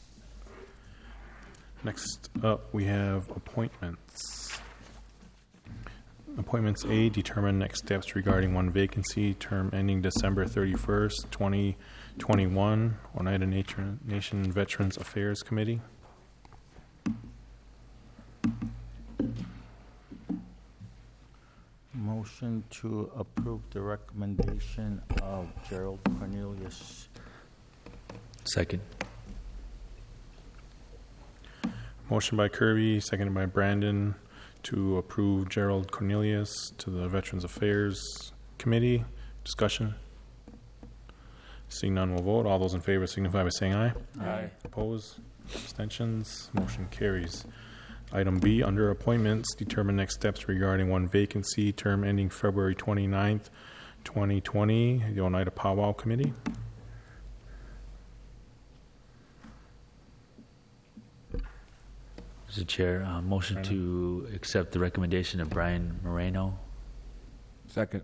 Next up, we have appointments. Appointments A, determine next steps regarding one vacancy, term ending December 31st, 2021, Oneida Nation Veterans Affairs Committee. Motion to approve the recommendation of Gerald Cornelius. Second. Motion by Kirby, seconded by Brandon, to approve Gerald Cornelius to the Veterans Affairs Committee. Discussion. Seeing none, we'll vote. All those in favor signify by saying aye. Aye. Opposed? Abstentions? Motion carries. Item B, under appointments, determine next steps regarding one vacancy, term ending February 29th, 2020, the Oneida Powwow Committee. Mr. Chair, motion to accept the recommendation of Brian Moreno. Second.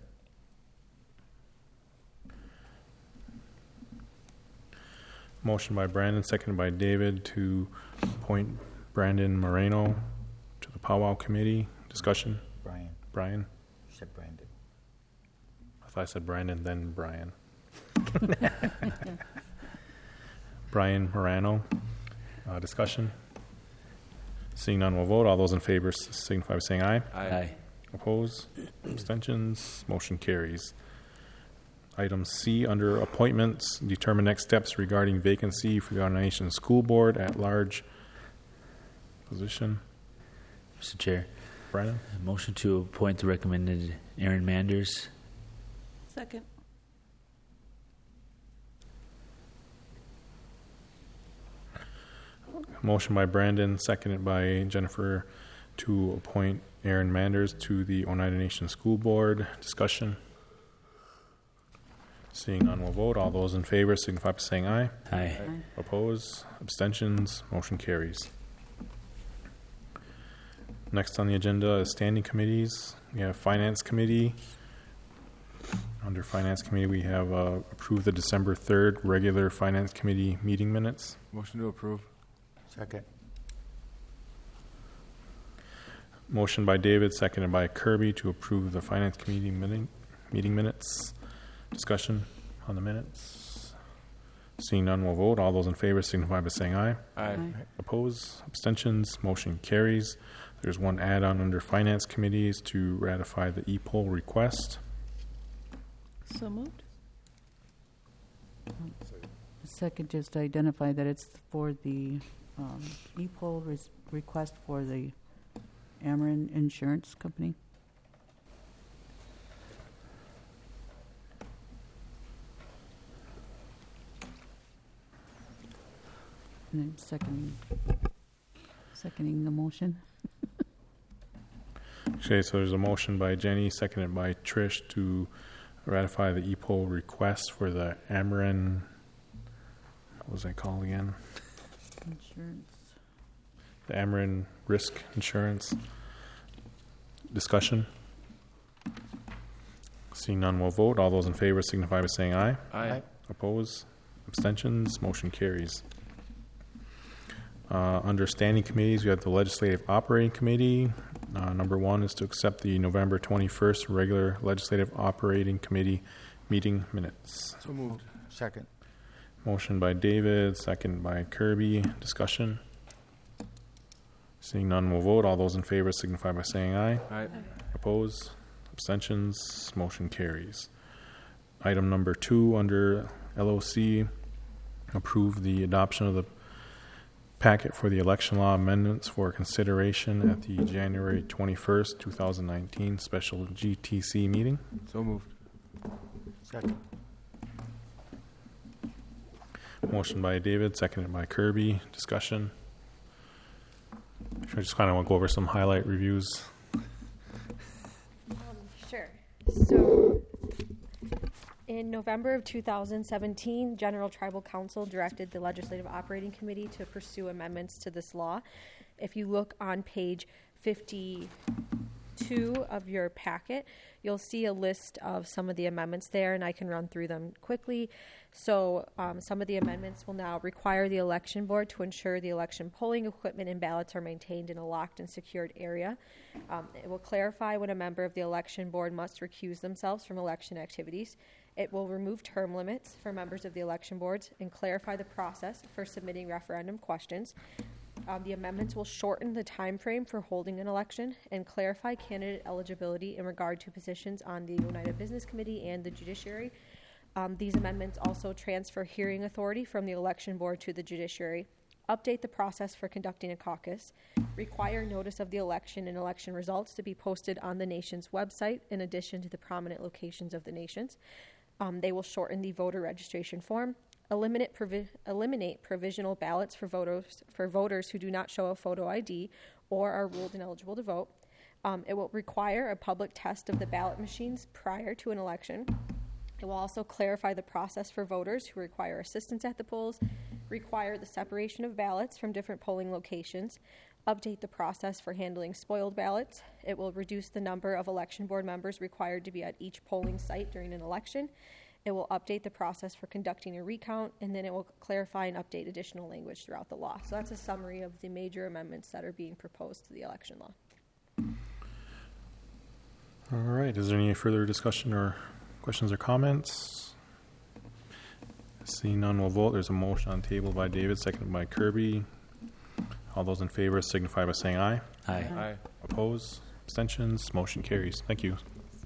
Motion by Brandon, seconded by David, to appoint Brandon Moreno to the Powwow Committee. Discussion. Brian. You said Brandon. I thought I said Brandon, then Brian. Brian Moreno. Discussion. Seeing none, we'll vote. All those in favor signify by saying aye. Aye. Opposed? Abstentions? Motion carries. Item C, under appointments, determine next steps regarding vacancy for the Oneida Nation School Board at large position. Mr. Chair. Brandon? Motion to appoint the recommended Aaron Manders. Second. Motion by Brandon, seconded by Jennifer, to appoint Aaron Manders to the Oneida Nation School Board. Discussion. Seeing none, we'll vote. All those in favor signify by saying aye. Aye. Opposed? Abstentions? Motion carries. Next on the agenda is standing committees. We have Finance Committee. Under Finance Committee, we have approved the December 3rd regular Finance Committee meeting minutes. Motion to approve. Second. Motion by David, seconded by Kirby, to approve the Finance Committee meeting minutes. Discussion on the minutes. Seeing none, we'll vote. All those in favor signify by saying aye. Aye. Opposed? Abstentions? Motion carries. There's one add-on under Finance Committees to ratify the e-poll request. So moved. The second, just to identify that it's for the e-poll request for the Ameren Insurance Company. And I'm seconding the motion. Okay, so there's a motion by Jenny, seconded by Trish to ratify the e-poll request for the Ameren, what was that called again? Insurance. The Ameren Risk Insurance. Discussion? Seeing none, we'll vote. All those in favor signify by saying aye. Aye. Oppose? Abstentions? Motion carries. Under standing committees, we have the Legislative Operating Committee. Number one is to accept the November 21st regular Legislative Operating Committee meeting minutes. So moved. Second. Motion by David, second by Kirby. Discussion? Seeing none, we'll vote. All those in favor signify by saying aye. Aye. Oppose? Abstentions? Motion carries. Item number 2 under LOC, approve the adoption of the packet for the election law amendments for consideration at the January 21st, 2019 special GTC meeting. So moved. Second. Motion by David, seconded by Kirby. Discussion. I just kind of want to go over some highlight reviews. Sure. So, in November of 2017, General Tribal Council directed the Legislative Operating Committee to pursue amendments to this law. If you look on page 52 of your packet, you'll see a list of some of the amendments there, and I can run through them quickly. So some of the amendments will now require the election board to ensure the election polling equipment and ballots are maintained in a locked and secured area. It will clarify when a member of the election board must recuse themselves from election activities. It will remove term limits for members of the election boards and clarify the process for submitting referendum questions. The amendments will shorten the time frame for holding an election and clarify candidate eligibility in regard to positions on the United Business Committee and the judiciary. These amendments also transfer hearing authority from the election board to the judiciary, update the process for conducting a caucus, require notice of the election and election results to be posted on the nation's website in addition to the prominent locations of the nations. They will shorten the voter registration form, eliminate provisional ballots for voters who do not show a photo ID or are ruled ineligible to vote. It will require a public test of the ballot machines prior to an election. It will also clarify the process for voters who require assistance at the polls, require the separation of ballots from different polling locations, update the process for handling spoiled ballots. It will reduce the number of election board members required to be at each polling site during an election. It will update the process for conducting a recount, and then it will clarify and update additional language throughout the law. So that's a summary of the major amendments that are being proposed to the election law. All right. Is there any further discussion or questions or comments? Seeing none, we'll vote. There's a motion on the table by David, seconded by Kirby. All those in favor signify by saying aye. Aye. Aye. Oppose? Abstentions? Motion carries. Thank you.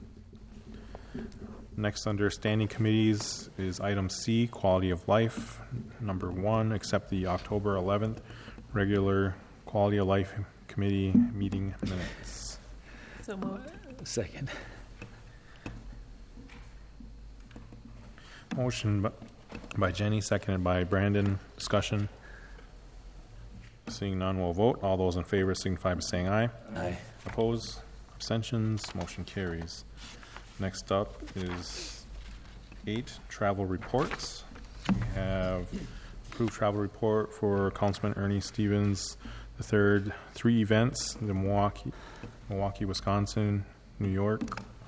Next under standing committees is item C, quality of life. Number 1, accept the October 11th regular quality of life committee meeting minutes. So moved. Second. Motion by Jenny, seconded by Brandon. Discussion. Seeing none, we'll vote. All those in favor signify by saying aye. Aye. Oppose? Abstentions? Motion carries. Next up is 8, travel reports. We have approved travel report for Councilman Ernie Stevens III, 3 events, the Milwaukee, Wisconsin, New York.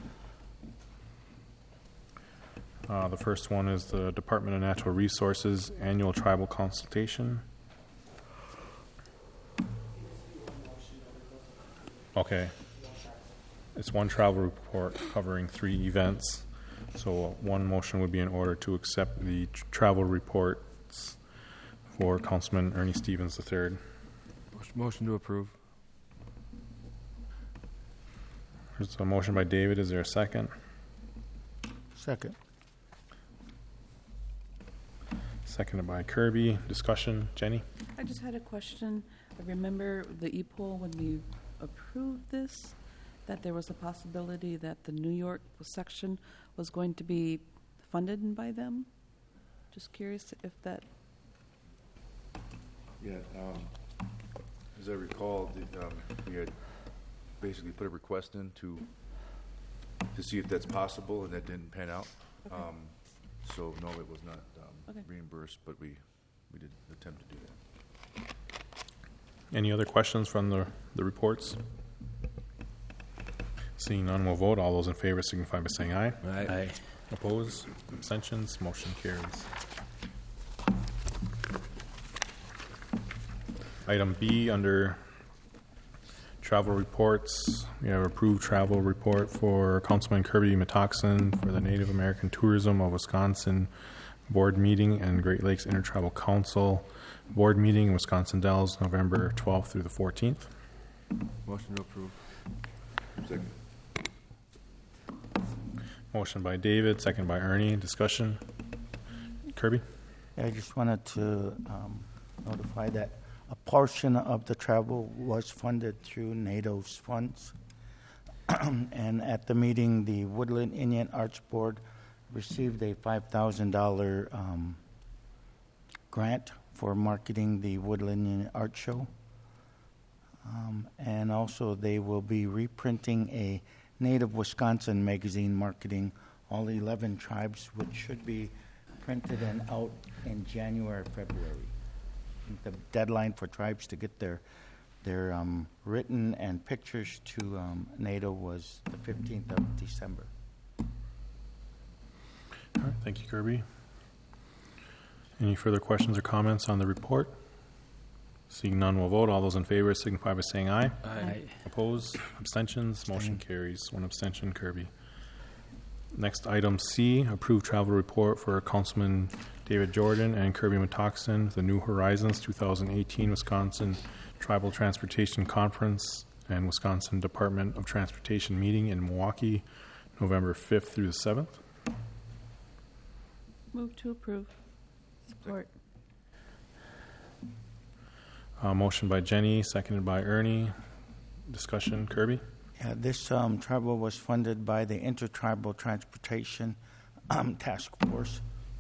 The first one is the Department of Natural Resources annual tribal consultation. Okay. It's one travel report covering 3 events. So one motion would be in order to accept the travel reports for Councilman Ernie Stevens III. Motion to approve. There's a motion by David. Is there a second? Second. Seconded by Kirby. Discussion. Jenny? I just had a question. I remember the EPOL when we approved this, that there was a possibility that the New York section was going to be funded by them. Just curious if that. Yeah, as I recall, we had basically put a request in to see if that's possible, and that didn't pan out. Okay. So no, it was not Okay. reimbursed, but we did attempt to do that. Any other questions from the reports? Seeing none, we'll vote. All those in favor signify by saying aye. Aye. Opposed? Abstentions? Motion carries. Item B under travel reports. We have approved travel report for Councilman Kirby Metoxen for the Native American Tourism of Wisconsin Board Meeting and Great Lakes Intertribal Council Board Meeting in Wisconsin Dells, November 12th through the 14th. Motion to approve. Second. Motion by David, second by Ernie. Discussion. Kirby? I just wanted to notify that a portion of the travel was funded through NATO's funds. And at the meeting, the Woodland Indian Arts Board received a $5,000 grant for marketing the Woodland Indian Art Show. And also they will be reprinting a Native Wisconsin magazine marketing all 11 tribes, which should be printed and out in January or February. The deadline for tribes to get their written and pictures to NATO was the 15th of December. All right, thank you, Kirby. Any further questions or comments on the report? Seeing none, we'll vote. All those in favor signify by saying aye. Aye. Opposed? Abstentions? Motion carries. One abstention, Kirby. Next, item C, approved travel report for Councilman David Jordan and Kirby Metoxen, the New Horizons 2018 Wisconsin Tribal Transportation Conference and Wisconsin Department of Transportation meeting in Milwaukee, November 5th through the 7th. Move to approve. Support. Motion by Jenny, seconded by Ernie. Discussion. Kirby? Yeah, this travel was funded by the Intertribal Transportation Task Force.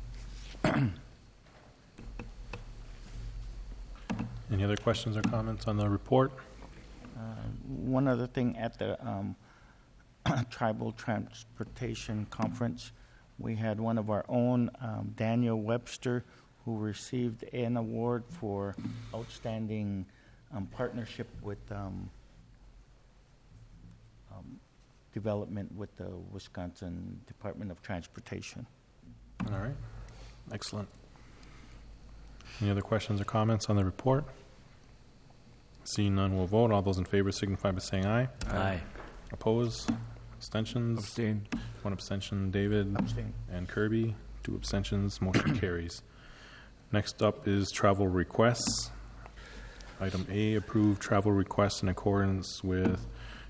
Any other questions or comments on the report? One other thing, at the Tribal Transportation Conference, we had one of our own, Daniel Webster, who received an award for outstanding partnership with development with the Wisconsin Department of Transportation. All right. Excellent. Any other questions or comments on the report? Seeing none, we'll vote. All those in favor signify by saying aye. Aye. Oppose? Abstentions? Abstain. One abstention, David. Abstain. And Kirby. Two abstentions. Motion carries. Next up is travel requests. Item A, approved travel requests in accordance with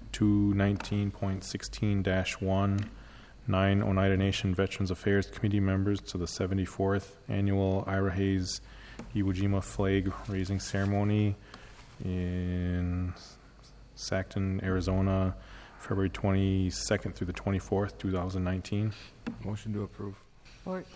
219.16-1, 9 Oneida Nation Veterans Affairs Committee members to the 74th Annual Ira Hayes Iwo Jima Flag Raising Ceremony in Sackton, Arizona, February 22nd through the 24th, 2019. Motion to approve. Support.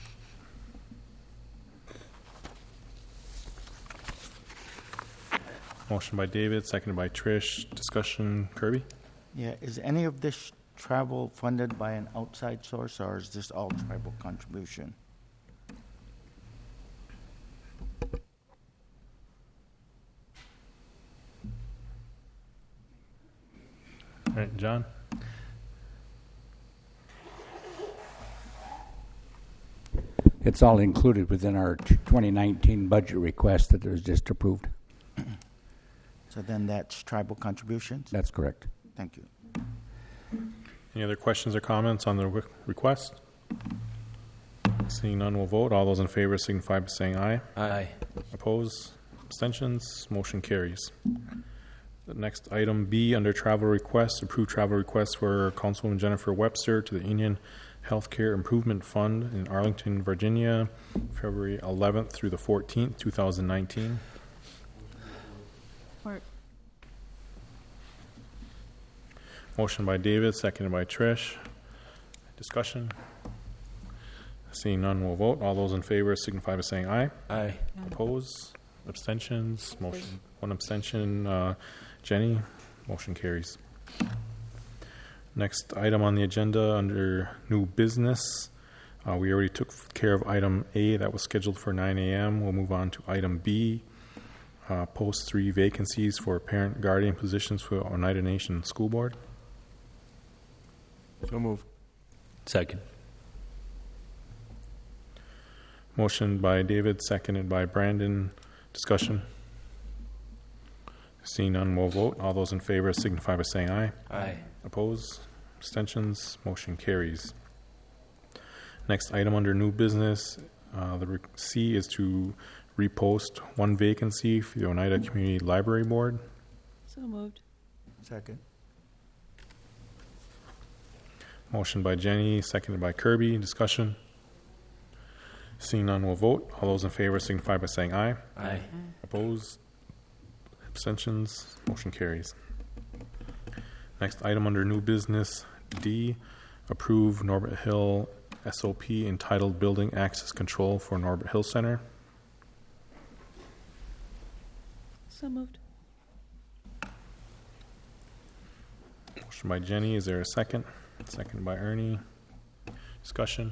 Motion by David, seconded by Trish. Discussion. Kirby? Yeah, is any of this travel funded by an outside source, or is this all tribal contribution? All right, John? It's all included within our 2019 budget request that was just approved. So then that's tribal contributions? That's correct. Thank you. Any other questions or comments on the request? Seeing none, we'll vote. All those in favor signify by saying aye. Aye. Oppose? Abstentions? Motion carries. The next item B under travel requests, approved travel requests for Councilwoman Jennifer Webster to the Indian Healthcare Improvement Fund in Arlington, Virginia, February 11th through the 14th, 2019. Support. Motion by David, seconded by Trish. Discussion? Seeing none, we'll vote. All those in favor signify by saying aye. Aye. Oppose? Abstentions? Motion. One abstention. Jenny? Motion carries. Next item on the agenda under new business. We already took care of item A that was scheduled for 9 a.m. We'll move on to item B. Post 3 vacancies for parent guardian positions for Oneida Nation School Board. So moved. Second. Motion by David, seconded by Brandon. Discussion? Seeing none, we'll vote. All those in favor signify by saying aye. Aye. Opposed? Abstentions? Motion carries. Next item under new business, C is to repost one vacancy for the Oneida Community Library Board. So moved. Second. Motion by Jenny, seconded by Kirby. Discussion? Seeing none, we'll vote. All those in favor signify by saying aye. Aye. Opposed? Abstentions? Motion carries. Next item under new business, D, approve Norbert Hill SOP entitled Building Access Control for Norbert Hill Center. So moved. Motion by Jenny. Is there a second? Second by Ernie. Discussion?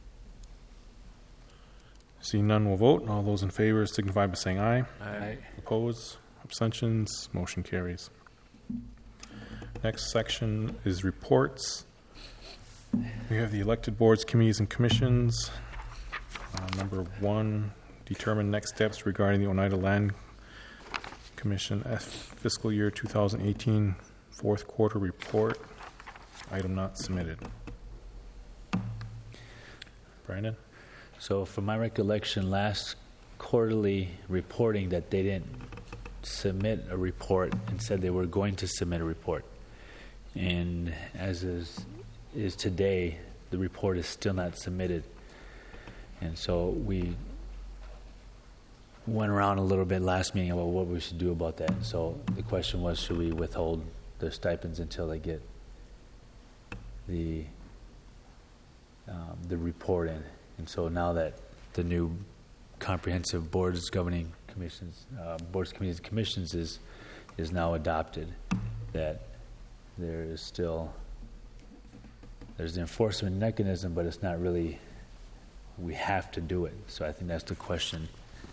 Seeing none, we'll vote. All those in favor signify by saying aye. Aye. Opposed? Abstentions? Motion carries. Next section is reports. We have the elected boards, committees, and commissions. Number 1, determine next steps regarding the Oneida Land Commission fiscal year 2018 fourth quarter report. Item not submitted. Brandon? So from my recollection, last quarterly reporting that they didn't submit a report and said they were going to submit a report. And as is today, the report is still not submitted. And so we went around a little bit last meeting about what we should do about that. So the question was, should we withhold their stipends until they get the report in? And so now that the new comprehensive boards, governing commissions, boards, committees, and commissions is now adopted, that there's the enforcement mechanism, but it's not really, we have to do it. So I think that's the question.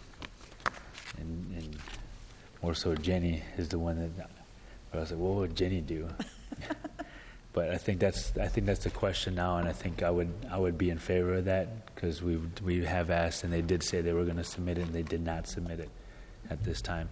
And more so Jenny is the one that, I was like, what would Jenny do? But I think that's the question now, and I think I would be in favor of that, because we have asked, and they did say they were going to submit it, and they did not submit it at this time.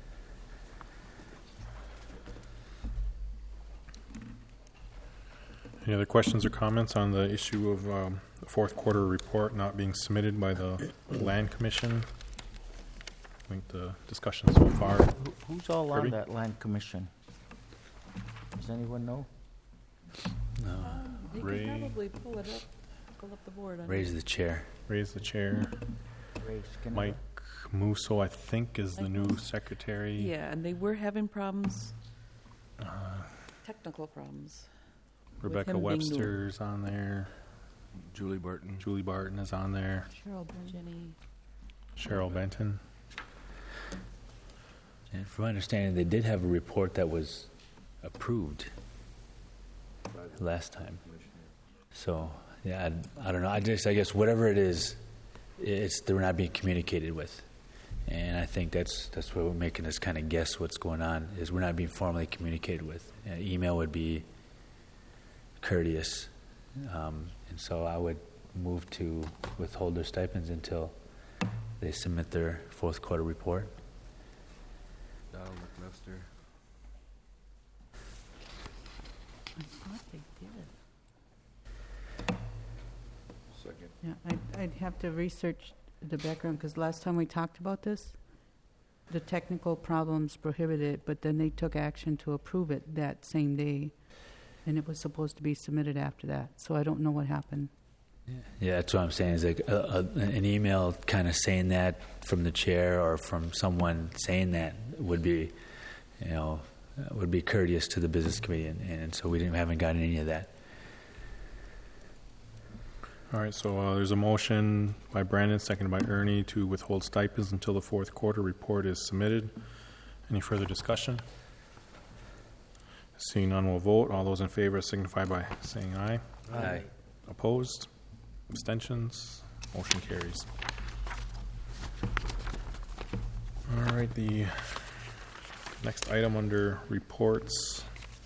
Any other questions or comments on the issue of the fourth quarter report not being submitted by the Land Commission? I think the discussion so far. Who's all Kirby? on that land commission? Does anyone know? No. You Ray. can probably pull up the board. Raise the chair. Raise the chair. Ray Skinner. Mike Musso, I think, is the new secretary. Yeah, and they were having problems, technical problems. with Rebecca him being new. Webster's on there. Julie Barton. Julie Barton is on there. Cheryl Jenny. Cheryl Benton. And from my understanding, they did have a report that was approved last time. So, yeah, I don't know. I guess whatever it is, they're not being communicated with. And I think that's what we're making us kind of guess what's going on, is we're not being formally communicated with. Email would be courteous. And so I would move to withhold their stipends until they submit their fourth quarter report. Donald McMaster. I thought they did. Second. Yeah, I'd have to research the background, because last time we talked about this, the technical problems prohibited it, but then they took action to approve it that same day, and it was supposed to be submitted after that. So I don't know what happened. Yeah, that's what I'm saying. Is like an email kind of saying that from the chair or from someone saying that would be, would be courteous to the business committee, and so we haven't gotten any of that. All right, so there's a motion by Brandon, seconded by Ernie, to withhold stipends until the fourth quarter report is submitted. Any further discussion? Seeing none, we'll vote. All those in favor signify by saying aye. Aye. Opposed? Abstentions? Motion carries. All right, the next item under reports.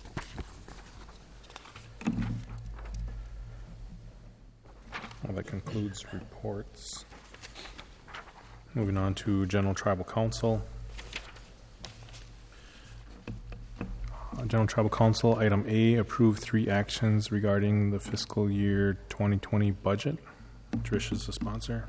Well, that concludes reports. Moving on to General Tribal Council. General Tribal Council, item A, approve 3 actions regarding the fiscal year 2020 budget. Trish is the sponsor.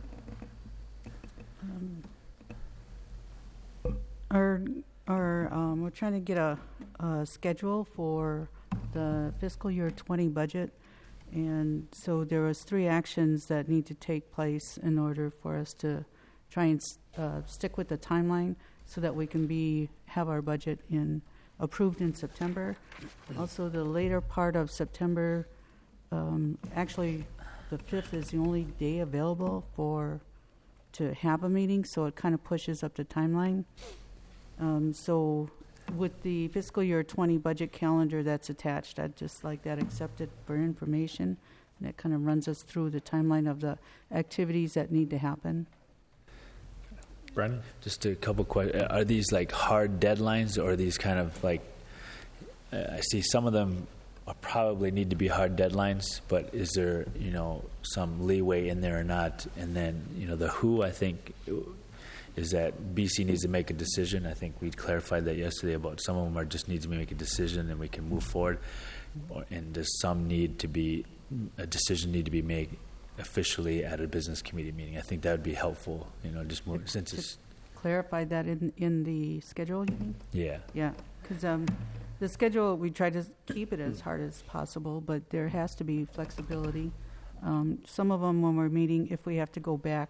We're trying to get a schedule for the fiscal year 20 budget, and so there was 3 actions that need to take place in order for us to try and stick with the timeline so that we can have our budget approved in September. Also, the later part of September, actually the 5th is the only day available to have a meeting, so it kind of pushes up the timeline. So with the fiscal year 20 budget calendar that's attached, I'd just like that accepted for information, and it kind of runs us through the timeline of the activities that need to happen. Brandon? Just a couple questions. Are these like hard deadlines, or are these kind of like, I see some of them probably need to be hard deadlines, but is there, some leeway in there or not? And then, the who, I think, is that BC needs to make a decision. I think we clarified that yesterday about some of them just need to make a decision and we can move forward. And does a decision need to be made officially at a business committee meeting? I think that would be helpful, just more since it's clarified that in the schedule, you mean? Yeah. Yeah, because the schedule, we try to keep it as hard as possible, but there has to be flexibility. Some of them, when we're meeting, if we have to go back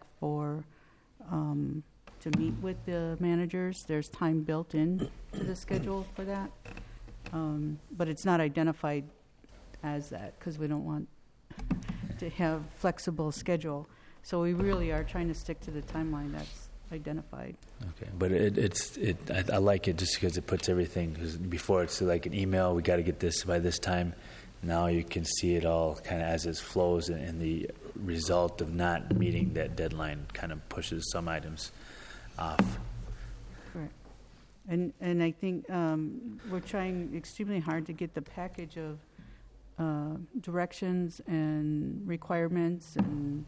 to meet with the managers, there's time built in to the schedule for that. But it's not identified as that because we don't want to have flexible schedule. So we really are trying to stick to the timeline that's identified. Okay, but I like it just because it puts everything, because before it's like an email, we got to get this by this time. Now you can see it all kind of as it flows, and the result of not meeting that deadline kind of pushes some items off. Correct. And I think we're trying extremely hard to get the package of directions and requirements and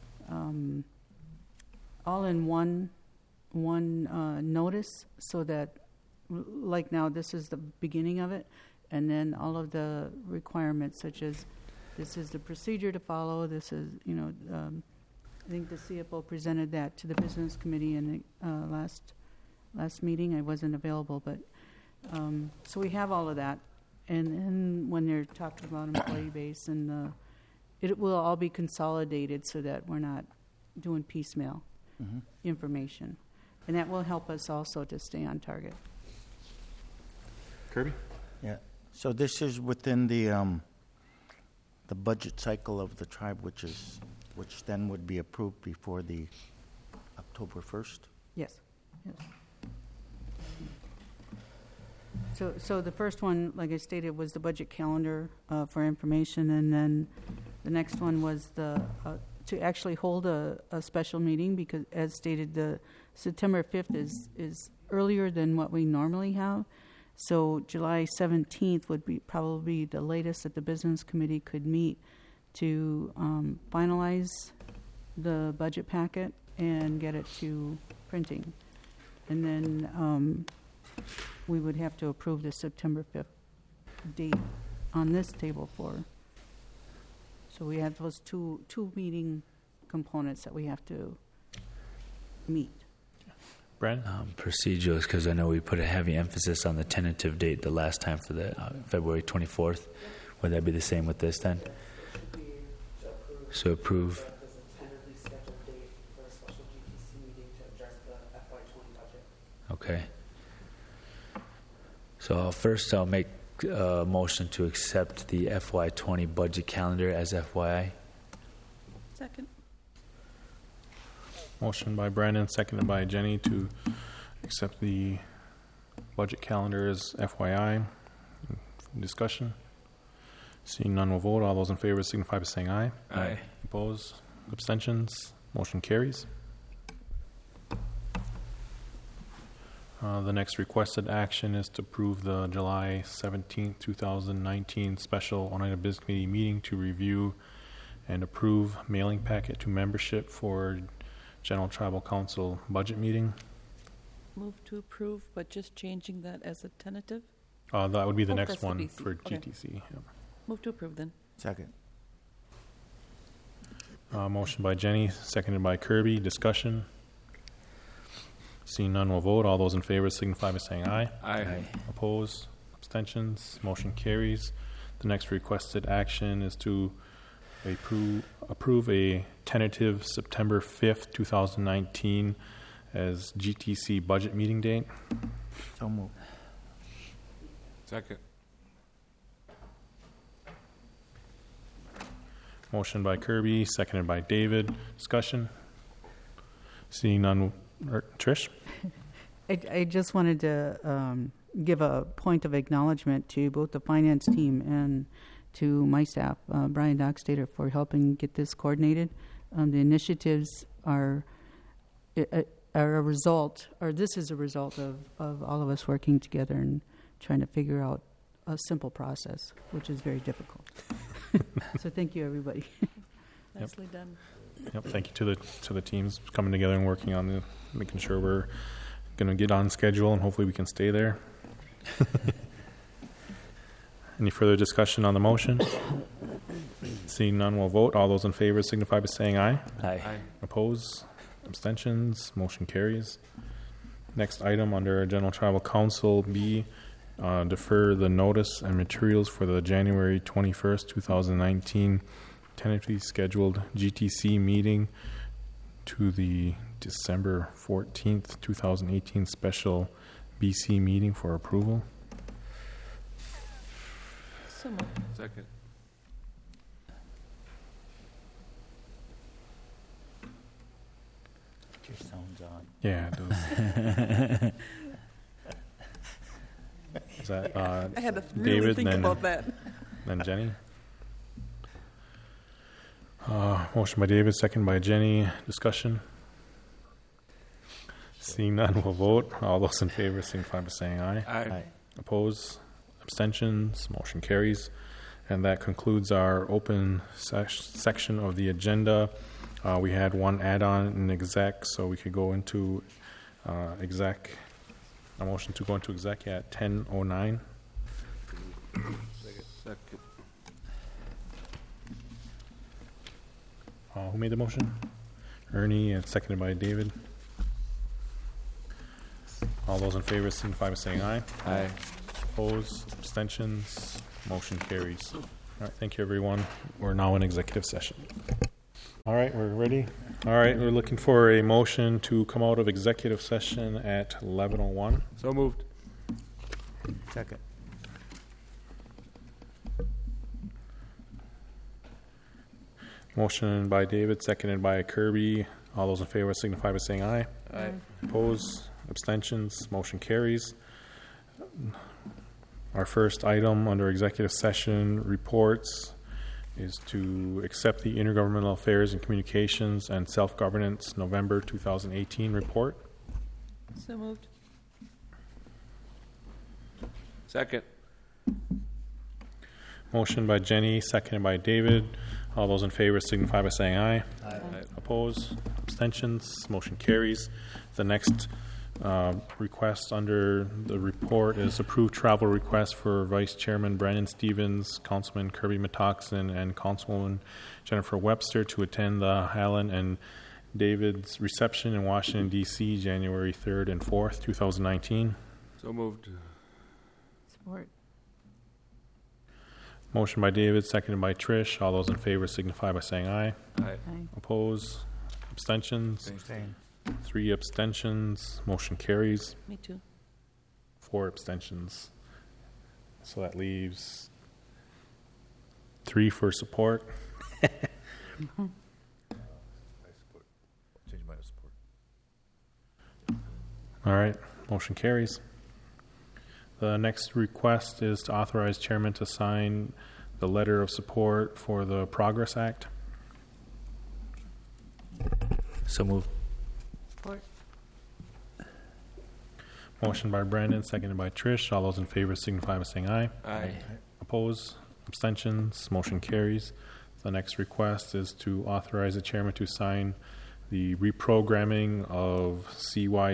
all in one notice, so that like now this is the beginning of it, and then all of the requirements such as this is the procedure to follow, this is I think the CFO presented that to the business committee in the last meeting. I wasn't available, but so we have all of that. And then when they're talking about employee base, and it will all be consolidated so that we're not doing piecemeal information. And that will help us also to stay on target. Kirby? Yeah. So this is within the budget cycle of the tribe, which then would be approved before the October 1st? Yes. So the first one, like I stated, was the budget calendar for information, and then the next one was to actually hold a special meeting, because as stated, the September 5th is earlier than what we normally have. So July 17th would be probably the latest that the business committee could meet to finalize the budget packet and get it to printing. And then we would have to approve the September 5th date on this table for. So we have those two meeting components that we have to meet. Brandon? Procedural, because I know we put a heavy emphasis on the tentative date the last time for the February 24th. Would that be the same with this then? So approve. Okay. So first I'll make a motion to accept the FY20 budget calendar as FYI. Second. Motion by Brandon, seconded by Jenny to accept the budget calendar as FYI. Discussion? Seeing none, will vote. All those in favor signify by saying aye. Aye. Opposed? Abstentions? Motion carries. The next requested action is to approve the July 17th, 2019 special Oneida Business Committee meeting to review and approve mailing packet to membership for General Tribal Council budget meeting. Move to approve, but just changing that as a tentative. That would be the next that's the one BC. for Okay. GTC. Yep. Move to approve then. Second. Motion by Jenny, seconded by Kirby. Discussion? Seeing none, will vote. All those in favor signify by saying aye. Aye. Opposed? Abstentions? Motion carries. The next requested action is to approve a tentative September 5th, 2019 as GTC budget meeting date. So moved. Second. Motion by Kirby, seconded by David. Discussion? Seeing none. Trish? I just wanted to give a point of acknowledgement to both the finance team and to my staff, Brian Dockstader, for helping get this coordinated. The initiatives are a result, or this is a result of all of us working together and trying to figure out a simple process, which is very difficult. So thank you, everybody. Nicely done. Yep. Thank you to the teams coming together and working on making sure we're going to get on schedule and hopefully we can stay there. Any further discussion on the motion? Seeing none, we'll vote. All those in favor signify by saying aye. Aye. Opposed? Abstentions? Motion carries. Next item under General Tribal Council B, defer the notice and materials for the January 21st, 2019 tentatively scheduled GTC meeting to the December 14th, 2018 special BC meeting for approval. So moved. Second. Your sound's on. Yeah, it does. Is that I had to really David, think then, about that. Then Jenny? Motion by David, second by Jenny. Discussion? Seeing none, we'll vote. All those in favor signify by saying aye. Aye. Opposed? Abstentions? Motion carries. And that concludes our open section of the agenda. We had one add-on in exec, so we could go into exec. A motion to go into exec at 10:09. Second. Who made the motion? Ernie, and seconded by David. All those in favor signify by saying aye. Aye. Opposed? Abstentions? Motion carries. All right, thank you, everyone. We're now in executive session. All right, we're ready. All right, we're looking for a motion to come out of executive session at 11:01. So moved. Second. Motion by David, seconded by Kirby. All those in favor signify by saying aye. Aye. Opposed? Abstentions? Motion carries. Our first item under executive session reports is to accept the Intergovernmental Affairs and Communications and Self-Governance November 2018 report. So moved. Second. Motion by Jenny, seconded by David. All those in favor signify by saying aye. Aye. Opposed? Abstentions? Motion carries. The next request under the report is approved travel request for Vice Chairman Brandon Stevens, Councilman Kirby Metoxen, and Councilwoman Jennifer Webster to attend the Highland and David's reception in Washington, D.C., January 3rd and 4th, 2019. So moved. Support. Motion by David, seconded by Trish. All those in favor signify by saying aye. Aye. Oppose? Abstentions? Abstain. 3 abstentions. Motion carries. Me too. 4 abstentions. So that leaves 3 for support. I support. Change mine to support. All right, motion carries. The next request is to authorize chairman to sign the letter of support for the Progress Act. So moved. Support. Motion by Brandon, seconded by Trish. All those in favor signify by saying aye. Aye. Oppose? Abstentions? Motion carries. The next request is to authorize the chairman to sign the reprogramming of CY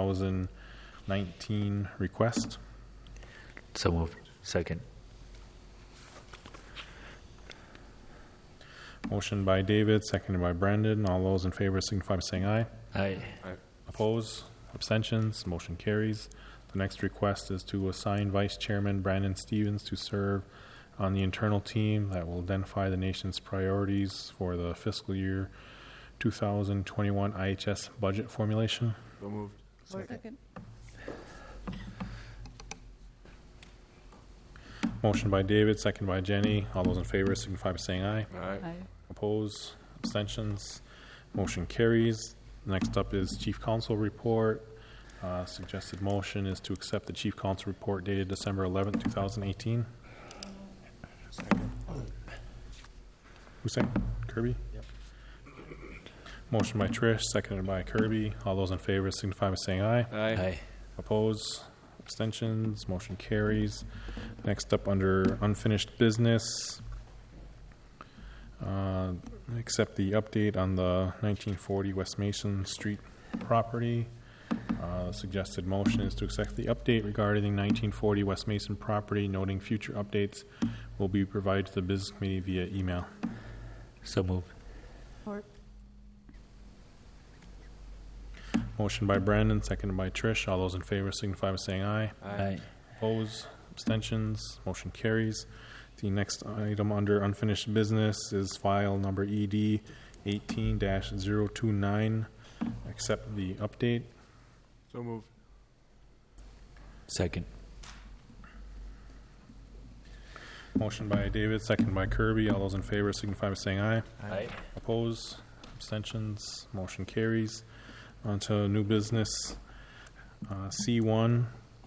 2019 request. So moved. Second. Motion by David, seconded by Brandon. All those in favor signify by saying aye. Aye. Oppose? Abstentions? Motion carries. The next request is to assign Vice Chairman Brandon Stevens to serve on the internal team that will identify the nation's priorities for the fiscal year 2021 IHS budget formulation. So moved. Second. Motion by David, second by Jenny. All those in favor signify by saying aye. Aye. Oppose? Abstentions? Motion carries. Next up is Chief Counsel report. Suggested motion is to accept the Chief Counsel report dated December 11th, 2018. Second. Who second? Kirby? Yep. Motion by Trish, seconded by Kirby. All those in favor signify by saying aye. Aye. Oppose? Abstentions? Motion carries. Next up under unfinished business, accept the update on the 1940 West Mason Street property. Suggested motion is to accept the update regarding the 1940 West Mason property, noting future updates will be provided to the business committee via email. So moved. Support. Motion by Brandon, seconded by Trish. All those in favor signify by saying aye. Aye. Oppose? Abstentions? Motion carries. The next item under unfinished business is file number ED 18-029. Accept the update. So moved. Second. Motion by David, seconded by Kirby. All those in favor signify by saying aye. Aye. Oppose? Abstentions? Motion carries. On to new business. C1.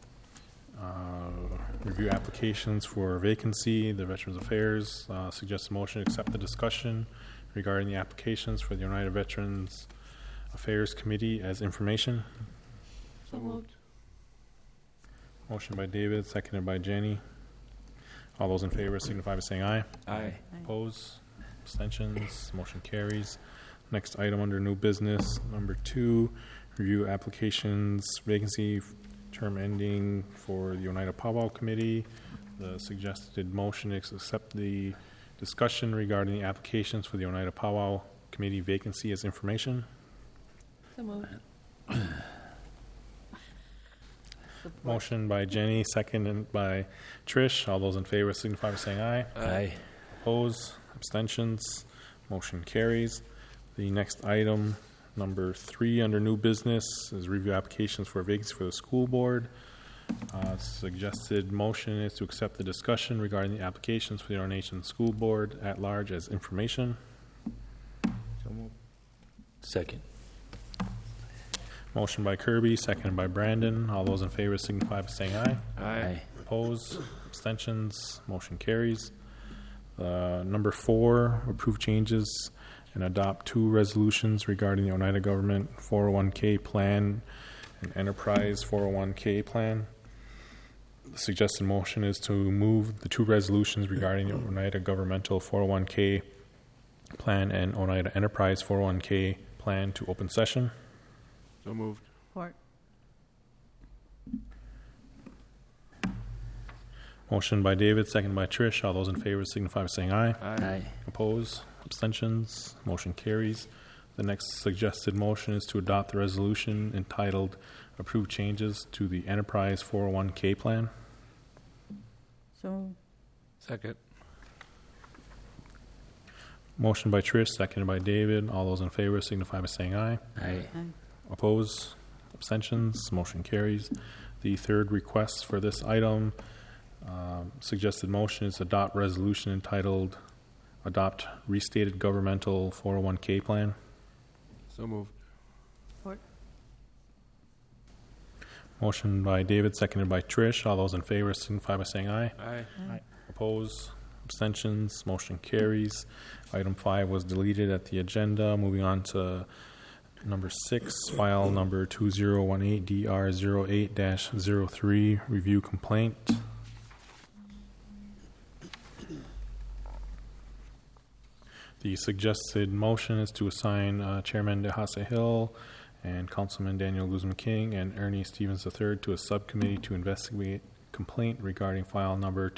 Review applications for vacancy, the Veterans Affairs. Suggest a motion to accept the discussion regarding the applications for the United Veterans Affairs Committee as information. So moved. Motion by David, seconded by Jenny. All those in favor signify by saying aye. Aye. Oppose? Abstentions? Motion carries. Next item under new business, number 2, review applications, vacancy term ending for the Oneida Powwow Committee. The suggested motion is to accept the discussion regarding the applications for the Oneida Powwow Committee vacancy as information. So moved. Motion by Jenny, seconded by Trish. All those in favor signify by saying aye. Aye. Oppose? Abstentions? Motion carries. The next item, number 3 under new business, is review applications for vacancy for the school board. Suggested motion is to accept the discussion regarding the applications for the Our Nation School Board at large as information. So moved. Second. Motion by Kirby, seconded by Brandon. All those in favor signify by saying aye. Aye. Oppose? Abstentions? Motion carries. Number 4, approve changes and adopt 2 resolutions regarding the Oneida Government 401k plan and Enterprise 401k plan. The suggested motion is to move the 2 resolutions regarding the Oneida Governmental 401k plan and Oneida Enterprise 401k plan to open session. So moved. Support. Motion by David, second by Trish. All those in favor signify by saying aye. Aye. Oppose? Abstentions? Motion carries. The next suggested motion is to adopt the resolution entitled Approve Changes to the Enterprise 401k Plan. So, Second. Motion by Trish, seconded by David. All those in favor signify by saying aye. Aye. Oppose? Abstentions? Motion carries. The third request for this item, suggested motion is adopt resolution entitled Adopt Restated Governmental 401k Plan. So moved. support. Motion by David, seconded by Trish. All those in favor signify by saying aye. Aye. Aye. Oppose? Abstentions? Motion carries. Item 5 was deleted at the agenda. Moving on to number 6, file number 2018-DR08-03, review complaint. The suggested motion is to assign Chairman DeHasse Hill and Councilman Daniel Guzman King and Ernie Stevens III to a subcommittee to investigate complaint regarding file number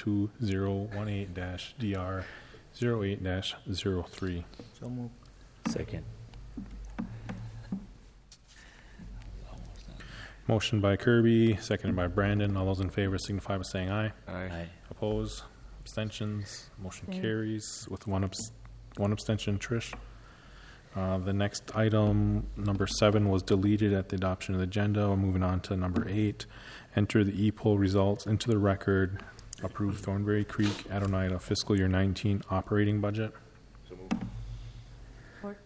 2018-DR08-03. So moved. Second. Motion by Kirby, seconded by Brandon. All those in favor signify by saying aye. Aye. Oppose? Abstentions? Motion Abstain. carries with one abstention. Trish. The next item, number 7, was deleted at the adoption of the agenda. We're moving on to number 8. Enter the e-poll results into the record. Approve Thornberry Creek Adonida fiscal year 19 operating budget. So moved. Support.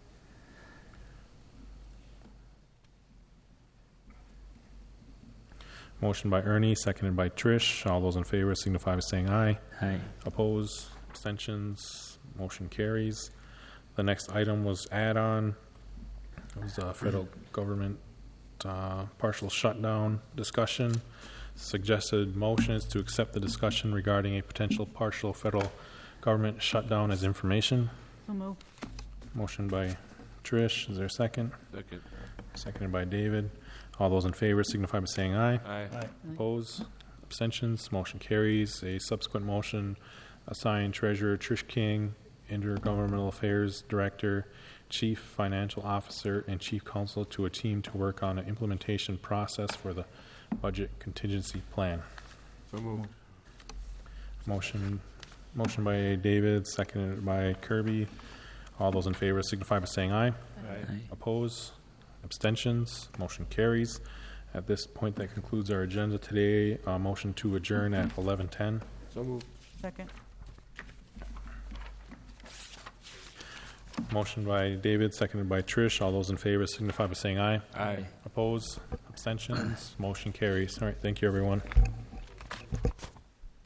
Motion by Ernie, seconded by Trish. All those in favor signify by saying aye. Aye. Oppose? Abstentions? Motion carries. The next item was add-on. It was a federal government partial shutdown discussion. Suggested motion is to accept the discussion regarding a potential partial federal government shutdown as information. So moved. Motion by Trish. Is there a second? Second. Seconded by David. All those in favor signify by saying aye. Aye. Oppose? Abstentions? Motion carries. A subsequent motion, assign Treasurer Trish King, Intergovernmental Affairs Director, Chief Financial Officer, and Chief Counsel to a team to work on an implementation process for the budget contingency plan. So moved. Motion by David, seconded by Kirby. All those in favor signify by saying aye. Aye. Oppose? Abstentions? Motion carries. At this point, that concludes our agenda today. Motion to adjourn at 11:10. So moved. Second. Motion by David, seconded by Trish. All those in favor signify by saying aye. Aye. Oppose? Abstentions? Motion carries. All right, thank you, everyone.